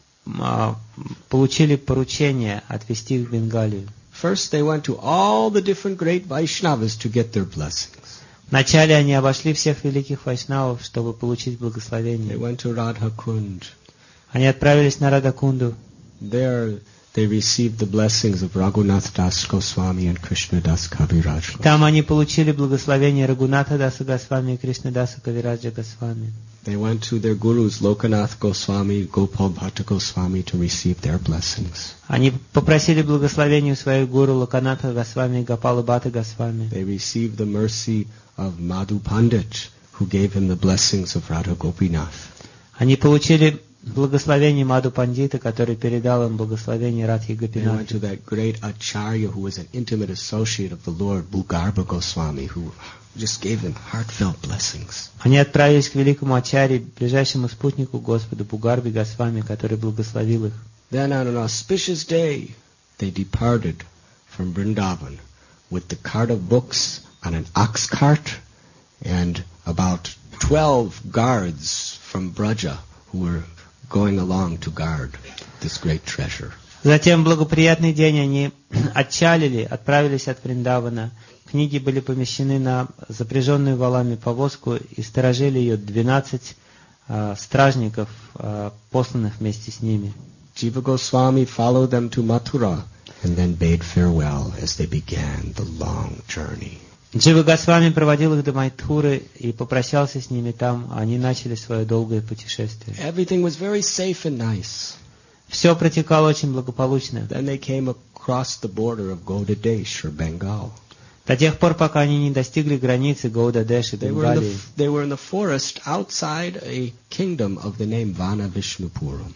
S2: получили поручение отвезти их в Бенгалию.
S1: First they went to all the different great Vaishnavas to get their blessings.
S2: Вначале они обошли всех великих вайшнавов, чтобы получить
S1: They
S2: благословение.
S1: went to Radha Kund.
S2: Они отправились на Радакунду.
S1: There they received the blessings of Raghunath Das Goswami and Krishnadas Kaviraj Goswami.
S2: Там они получили благословение Рагунатха Даса Госвами и Кришнадаса Кавираджа Госвами.
S1: They went to their gurus, Lokanath Goswami, Gopal Bhatta Goswami, to receive their blessings.
S2: Они попросили благословения у своих гуру Локанатха Госвами и Гопала Бхатта Госвами.
S1: They received the mercy of Madhu Pandit, who gave him the blessings of Radha Gopinath.
S2: Они получили благословение Мадху Пандита, который передал им благословение Радхи
S1: They went
S2: Гопинатхи.
S1: to that great Acharya who was an intimate associate of the Lord, Bhugarbha Goswami, who just gave them heartfelt blessings.
S2: Они отправились к великому ачарье, ближайшему спутнику Господу, Бугарби Госвами, который благословил их.
S1: Then on an auspicious day, they departed from Vrindavan with the cart of books on an ox cart and about 12 guards from Braja who were going along to guard this great treasure.
S2: Затем в благоприятный день они отчалили, отправились от Вриндавана. Книги были помещены на запряженную волами повозку и сторожили ее 12 стражников, посланных вместе с ними.
S1: Jiva Goswami followed them to Mathura and then bade farewell as they began the long journey.
S2: Джива Госвами проводил их до Майтхуры и попрощался с ними там, а они начали свое долгое путешествие.
S1: Everything was very safe and nice.
S2: Все протекало очень благополучно.
S1: Then they came across the border of Gaudadesh or Bengal.
S2: До тех пор, пока они не достигли границы Гауда-Деш и Бенгалии.
S1: They were in the forest outside a kingdom of the name Vana Vishnupuram.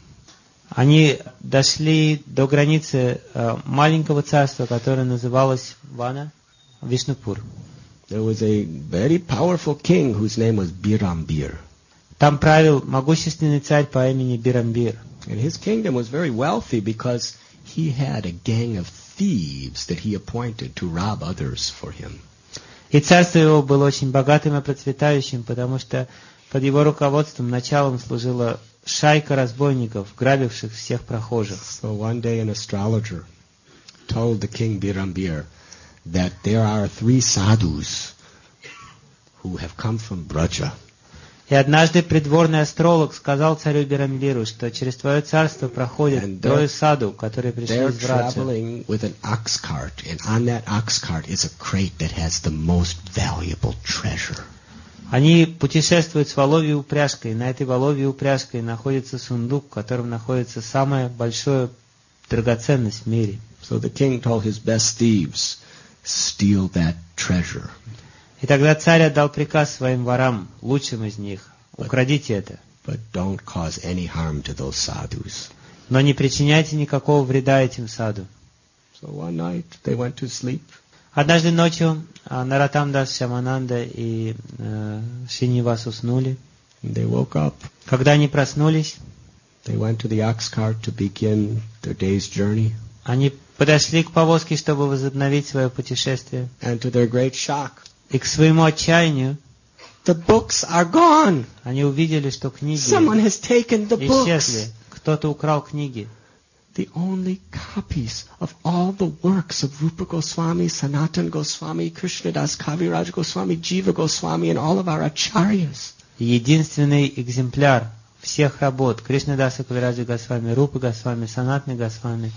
S2: Они дошли до границы маленького царства, которое называлось Вана Вишнупур.
S1: there was a very powerful king whose name was Birambir.
S2: Там правил могущественный царь по имени Бирамбир.
S1: And his kingdom was very wealthy because he had a gang of thieves that he appointed to rob others for him.
S2: И царство его было очень богатым и процветающим, потому что под его руководством началом служила шайка разбойников, грабивших всех прохожих.
S1: So one day an astrologer told the king Birambir that there are 3 sadhus who have come from Braja.
S2: И однажды придворный астролог сказал царю Бирамбиру, что через твое царство проходят 3 саду, которые пришли
S1: They're
S2: из Браджа.
S1: traveling with an ox cart, and on that ox cart is a crate that has the most valuable treasure.
S2: Они путешествуют с воловьей упряжкой. На этой воловьей упряжкой находится сундук, в котором находится самая большая драгоценность в мире.
S1: So the king told his best thieves, steal that treasure.
S2: И тогда царь отдал приказ своим ворам, лучшим из них: украдите это,
S1: But don't cause any harm to those sadhus.
S2: но не причиняйте никакого вреда этим саду.
S1: So one night they went to sleep.
S2: Однажды ночью Нароттам Дас, Шьямананда и Шринивас уснули.
S1: And they woke up.
S2: Когда они проснулись,
S1: They went to the ox cart to begin their day's journey.
S2: они подошли к повозке, чтобы возобновить свое путешествие.
S1: And to their great shock,
S2: И к своему отчаянию
S1: the books are gone.
S2: они увидели, что книги
S1: Someone has taken the
S2: исчезли.
S1: books.
S2: Кто-то украл книги.
S1: The only copies of all the works of Rupa Goswami, Sanatana Goswami, Krishnadas Kaviraj Goswami, Jiva Goswami, and all of our acharyas.
S2: Единственный экземпляр всех работ Кришнадаса Кавираджа Госвами, Рупы Госвами, Санатаны Госвами,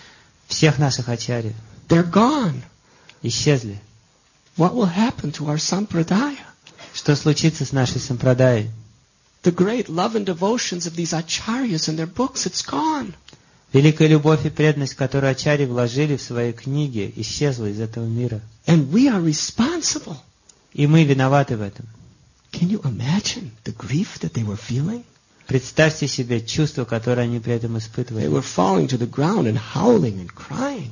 S2: всех наших ачарьев
S1: They're gone.
S2: исчезли.
S1: What will happen to our sampradaya?
S2: Что случится с нашей сампрадаей?
S1: The great love and devotions of these acharyas and their books, it's gone.
S2: Великая любовь и преданность, которую ачарьи вложили в свои книги, исчезла из этого мира.
S1: And we are responsible.
S2: И мы виноваты в этом.
S1: Can you imagine the grief that they were feeling?
S2: Представьте себе чувства, которые они при этом
S1: They
S2: испытывали.
S1: were falling to the ground and howling and crying.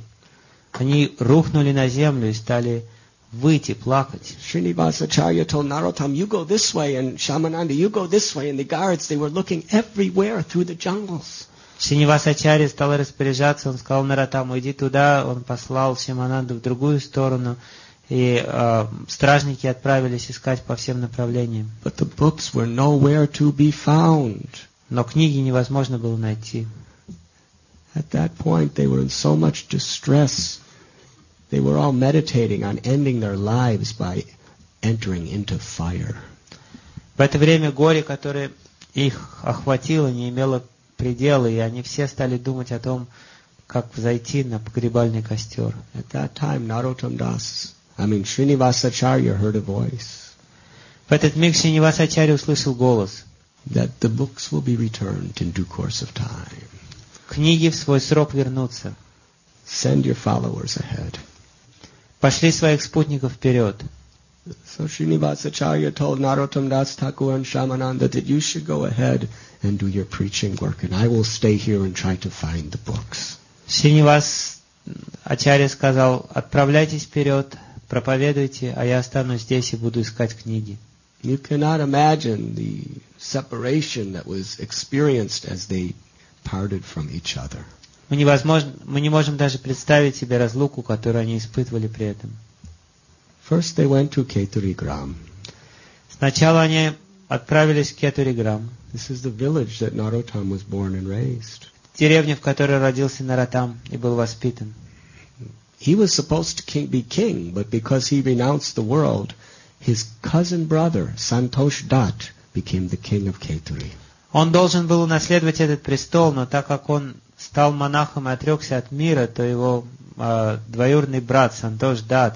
S2: Они рухнули на землю и стали выть и плакать.
S1: Srinivasa Acharya told Narottam, you go this way, and Shamananda, you go this way, and the guards, they were looking everywhere through the jungles.
S2: Шринивасачарья стал распоряжаться, он сказал Нароттаму: иди туда, он послал Шьямананду в другую сторону, и стражники отправились искать по всем направлениям.
S1: But the books were nowhere to be found.
S2: Но книги невозможно было найти.
S1: At that point, they were in so much distress. They were all meditating on ending their lives by entering into fire.
S2: В это время горе, которое их охватило, не имело предела, и они все стали думать о том, как взойти на погребальный костер.
S1: At that time, Srinivasa Acharya heard a voice
S2: В этот миг Шринивасачарья услышал голос:
S1: that the books will be returned in due course of time.
S2: книги в свой срок вернутся.
S1: Send your followers ahead.
S2: Пошли своих спутников вперед.
S1: So Srinivasa Acharya told Narottam Das Thakur and Shamananda that you should go ahead and do your preaching work, and I will stay here and try to find the books.
S2: Шринивас Ачарья сказал: отправляйтесь вперед, проповедуйте, а я останусь здесь и буду искать книги.
S1: You cannot imagine the separation that was experienced as they parted from each other.
S2: Мы не можем даже представить себе разлуку, которую они испытывали при этом.
S1: First they went to Keturigram.
S2: Сначала они отправились в Кетуриграм,
S1: This is the village that Narottam was born and raised.
S2: деревня, в которой родился Нароттам и был воспитан.
S1: He was supposed to be king, but because he renounced the world, his cousin brother, Santosh Dutt, became the king of Keturi.
S2: Он должен был унаследовать этот престол, но так как он стал монахом и отрекся от мира, то его двоюродный брат Сантош Дат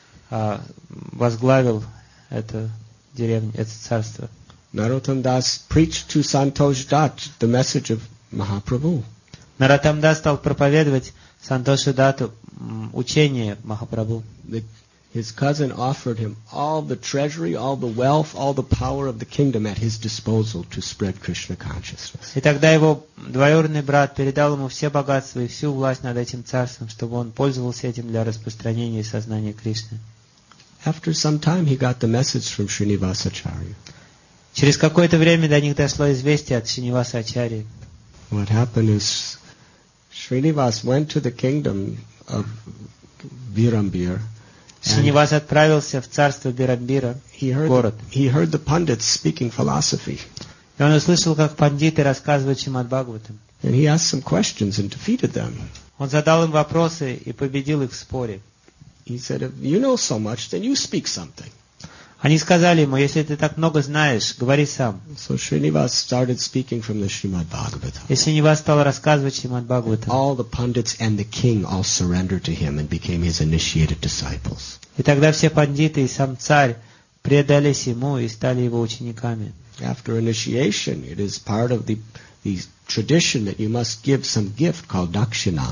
S2: возглавил эту деревню, это царство.
S1: Narottam Das preached to Santosh Dutt the message of Mahaprabhu.
S2: Нароттам Дас стал проповедовать Сантошу Дату учение Махапрабху.
S1: His cousin offered him all the treasury, all the wealth, all the power of the kingdom at his disposal to spread Krishna consciousness.
S2: И тогда его двоюродный брат передал ему все богатства и всю власть над этим царством, чтобы он пользовался этим для распространения сознания Кришны.
S1: After some time, he got the message from Srinivasacharya.
S2: Через какое-то время до них дошло известие от Шриниваса Ачарьи.
S1: What happened is Srinivas went to the kingdom of Virambir.
S2: Шринивас отправился в царство Бирамбира, город.
S1: He heard the pundits speaking philosophy.
S2: И он услышал, как пандиты рассказывают Шримад Бхагаватам.
S1: And he asked some questions and defeated them.
S2: Он задал им вопросы и победил их в споре.
S1: He said, if you know so much, then you speak something.
S2: Они сказали ему, если ты так много знаешь, говори сам.
S1: So Srinivas started speaking from the Srimad Bhagavatam.
S2: И Шринивас стал рассказывать Шримад Бхагаватам.
S1: All the pundits and the king all surrendered to him and became his initiated disciples.
S2: И тогда все пандиты и сам царь предались ему и стали его учениками.
S1: After initiation, it is part of the tradition that you must give some gift called dakshina.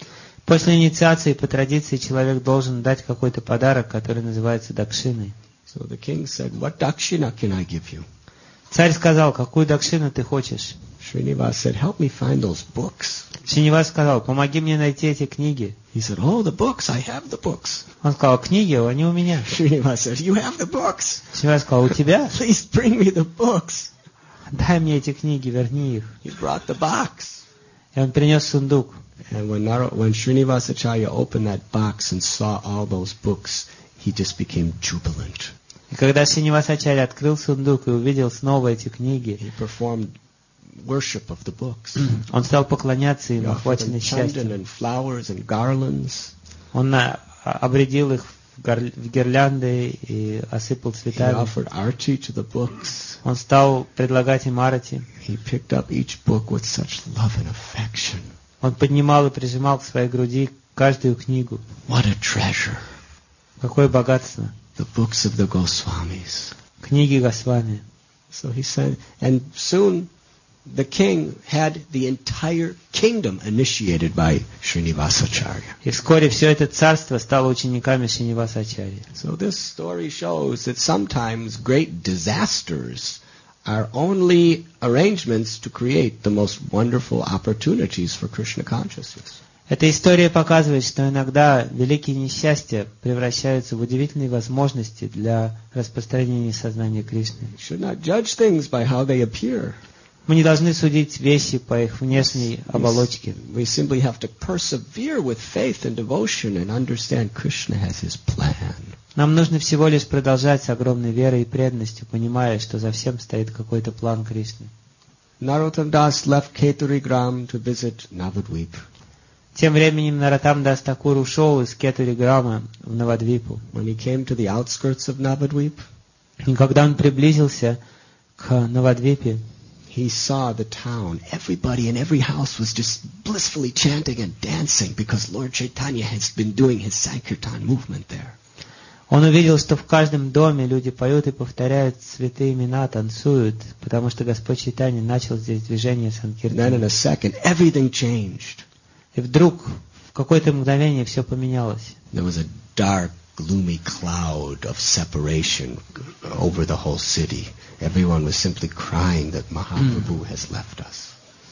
S2: После инициации по традиции человек должен дать какой-то подарок, который называется дакшиной.
S1: So the king said, what dakshina can I give you?
S2: Царь сказал, какую дакшину ты хочешь?
S1: Srinivas said, help me find those books.
S2: Шринивас сказал, помоги мне найти эти книги.
S1: He said, oh, the books, I have the books.
S2: Он сказал, книги, они у меня.
S1: Srinivas said, you have the books.
S2: Шринивас сказал, у тебя?
S1: Please bring me the books.
S2: Дай мне эти книги, верни их.
S1: He brought the box.
S2: И он принес сундук.
S1: And when Srinivasacharya opened that box and saw all those books, he just became jubilant.
S2: И когда Шринивасачарья открыл сундук и увидел снова эти книги,
S1: He performed worship of the books.
S2: он стал поклоняться им,
S1: He offered them
S2: охваченный
S1: chandan
S2: счастьем.
S1: and flowers and garlands.
S2: Он обрядил их в гирлянды и осыпал
S1: He
S2: цветами.
S1: offered arti to the books.
S2: Он стал предлагать им арати.
S1: He picked up each book with such love and affection.
S2: Он поднимал и прижимал к своей груди каждую книгу.
S1: What a treasure!
S2: Какое богатство!
S1: The books of the Goswamis.
S2: Книги Госвами.
S1: So he said, and soon the king had the entire kingdom initiated by Srinivasacharya.
S2: И вскоре все это царство стало учениками Шринивасачарьи.
S1: So this story shows that sometimes great disasters are only arrangements to create the most wonderful opportunities for Krishna consciousness.
S2: Эта история показывает, что иногда великие несчастья превращаются в удивительные возможности для распространения сознания Кришны.
S1: You should not judge things by how they appear.
S2: Мы не должны судить вещи по их внешней оболочке.
S1: We simply have to persevere with faith and devotion and understand Krishna has his plan.
S2: Нам нужно всего лишь продолжать с огромной верой и преданностью, понимая, что за всем стоит какой-то план Кришны.
S1: Narottam Das left Keturigram to visit Navadvip.
S2: Тем временем Нароттам Дас Такур ушел из Кетуриграма в Навадвипу.
S1: When he came to the outskirts of Navadvip,
S2: И когда он приблизился к Навадвипе,
S1: he saw the town. Everybody in every house was just blissfully chanting and dancing because Lord Chaitanya has been doing his Sankirtan movement there.
S2: он увидел, что в каждом доме люди поют и повторяют святые имена, танцуют, потому что Господь Чайтанья начал здесь движение
S1: Then in
S2: Санкиртана.
S1: a second, everything changed.
S2: И вдруг, в какое-то мгновение все поменялось.
S1: There was a dark, gloomy cloud of separation over the whole city. Everyone was simply crying that Mahaprabhu has left us.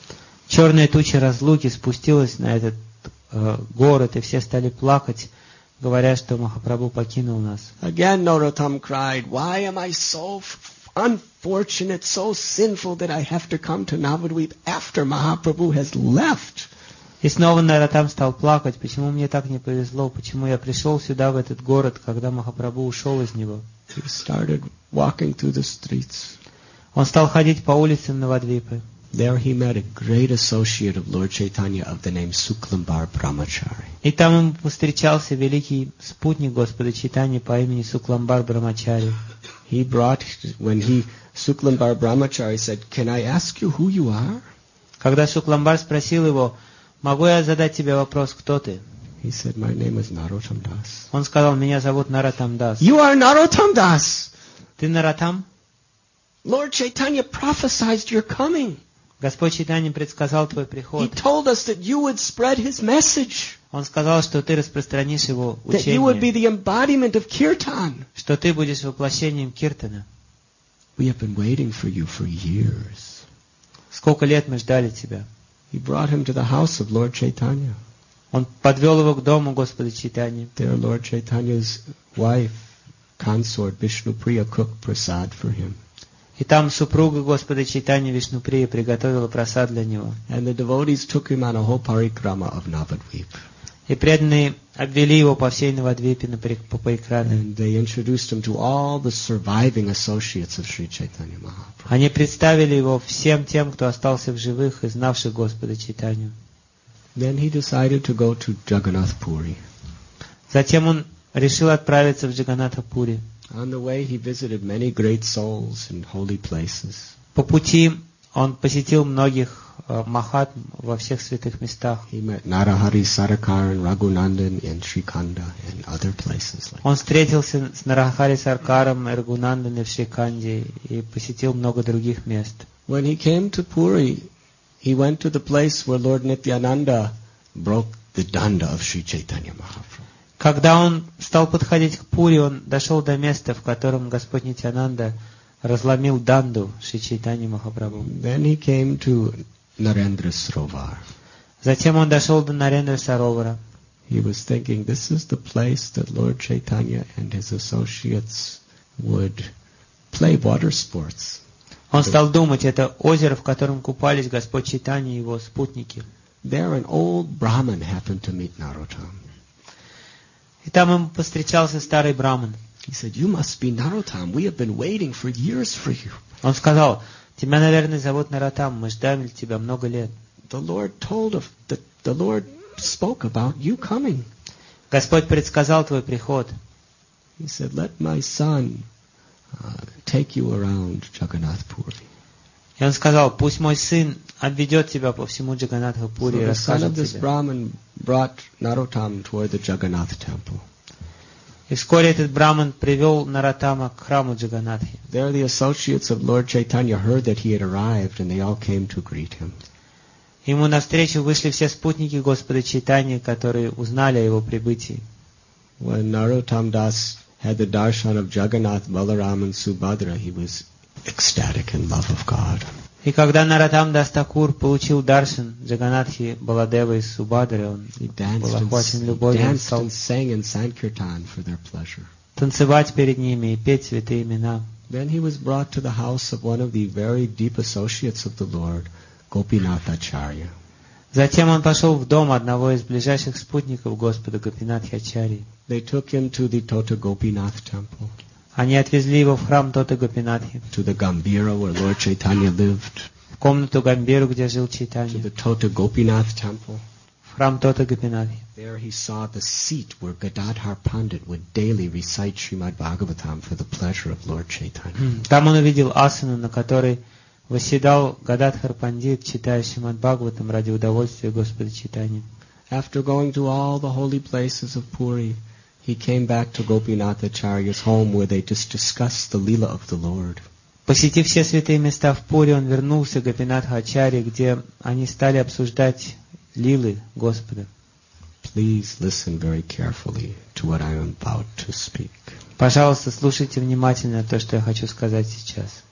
S2: Черная туча разлуки спустилась на этот город, и все стали плакать, говоря, что Махапрабху покинул нас.
S1: Again, Narottam cried, why am I so unfortunate, so sinful that I have to come to Navadvip after Mahaprabhu has left?
S2: И снова Нароттам стал плакать, почему мне так не повезло, почему я пришел сюда, в этот город, когда Махапрабху ушел из него.
S1: He started walking through the streets.
S2: Он стал ходить по улицам Навадвипы.
S1: There he met a great associate of Lord Chaitanya of the name Suklambar Brahmachari.
S2: И там ему повстречался великий спутник Господа Чайтаньи по имени Сукламбар Брамачари.
S1: Suklambar Brahmachari said, can I ask you who you are?
S2: Когда Сукламбар спросил его, могу я задать тебе вопрос, кто ты?
S1: He said, my name is Narottam Das.
S2: Он сказал, меня зовут Нароттам Дас.
S1: You are Narottam Das!
S2: Ты Нароттам?
S1: Lord Chaitanya prophesied your coming.
S2: Господь Чайтанья предсказал твой
S1: He
S2: приход.
S1: told us that you would spread his message.
S2: Он сказал, что ты распространишь его
S1: That you would be
S2: учение,
S1: the embodiment of Kirtan.
S2: что ты будешь воплощением Киртана.
S1: We have been waiting for you for years.
S2: Сколько лет мы ждали тебя.
S1: He brought him to the house of Lord Chaitanya.
S2: Он подвел его к дому Господа Чайтаньи.
S1: There Lord Chaitanya's wife, consort Vishnupriya cooked prasad for him.
S2: И там супруга Господа Чайтаньи Вишнуприя приготовила прасад для него.
S1: And the devotees took him on a whole parikrama of Navadvip.
S2: И преданные обвели его по всей Навадвипе по Парикраме.
S1: And they introduced him to all the surviving associates of Sri Chaitanya Mahaprabhu.
S2: Они представили его всем тем, кто остался в живых и знавших Господа Чайтанью.
S1: Then he decided to go to Jagannath Puri.
S2: Затем он решил отправиться в Джаганнатха-Пури.
S1: On the way, he visited many great souls in holy places.
S2: По пути он посетил многих махатм во всех святых местах.
S1: He met Narahari Sarakar and Raghunandan in Srikhanda and other places.
S2: Он встретился с Нарахари Саркаром и Рагунанданой в Шриканде и посетил много других мест.
S1: When he came to Puri, he went to the place where Lord Nityananda broke the danda of Sri Chaitanya Mahaprabhu.
S2: Когда он стал подходить к Пури, он дошел до места, в котором Господь Нитьянанда разломил данду Шри Чайтаньи Махапрабху.
S1: Then he came to Narendra Sarovar.
S2: Затем он дошел до Нарендра Саровара.
S1: He was thinking, this is the place that Lord Chaitanya and his associates would play water sports.
S2: Он стал думать, это озеро, в котором купались Господь Чайтанья и его спутники.
S1: There an old Brahmin happened to meet Narottam.
S2: И там ему повстречался старый браман.
S1: He said, you must be Narottam. We have been waiting for years for you.
S2: Он сказал, тебя, наверное, зовут Нароттам, мы ждали тебя много лет.
S1: The Lord spoke about you coming.
S2: Господь предсказал твой приход.
S1: He said, let my son take you around Jagannath Puri.
S2: И он сказал, пусть мой сын обведет тебя по всему Джаганнатха-Пури и
S1: So the son
S2: расскажет
S1: of this
S2: тебе.
S1: Brahmin brought Narottam toward the Jagannath temple.
S2: И вскоре этот браман привел Нароттама к храму Джаганнатхи.
S1: There the associates of Lord Chaitanya heard that he had arrived and they all came to greet him.
S2: Ему навстречу вышли все спутники Господа Чайтаньи, которые узнали о его прибытии.
S1: When Narottam Das had the darshan of Jagannath, Balaram and Subhadra, he was ecstatic in love of God.
S2: И когда Нароттам Дас Такур получил даршан Джаганнатхи, Баладева и Субадры, он
S1: He
S2: был охвачен любовью, он
S1: danced
S2: стал
S1: and sang in Sankirtan for their pleasure.
S2: танцевать перед ними и петь святые имена.
S1: Then he was brought to the house of one of the very deep associates of the Lord, Gopinath Acharya.
S2: Затем он пошел в дом одного из ближайших спутников Господа Гопинатхи Ачарьи.
S1: They took him to the Tota Gopinath temple,
S2: Они отвезли его в храм Тота Гопинатхи,
S1: to the Gambhira where Lord Chaitanya lived,
S2: в комнату Гамбиру, где жил
S1: to
S2: Чайтанья,
S1: the Tota Gopinath temple.
S2: в храм Тота Гопинатхи.
S1: There he saw the seat where Gadadhar Pandit would daily recite Srimad Bhagavatam for the pleasure of Lord Chaitanya.
S2: Там он увидел асану, на которой восседал Гададхар Пандит, читая Шримад Бхагаватам ради удовольствия Господа Чайтаньи.
S1: After going to all the holy places of Puri, he came back to Gopinath Acharya's home where they just discussed the Leela of the Lord.
S2: Посетив все святые места в Пури, он вернулся к Гопинатха Ачарье, где они стали обсуждать лилы Господа.
S1: Please listen very carefully to what I am about to speak.
S2: Пожалуйста, слушайте внимательно то, что я хочу сказать сейчас.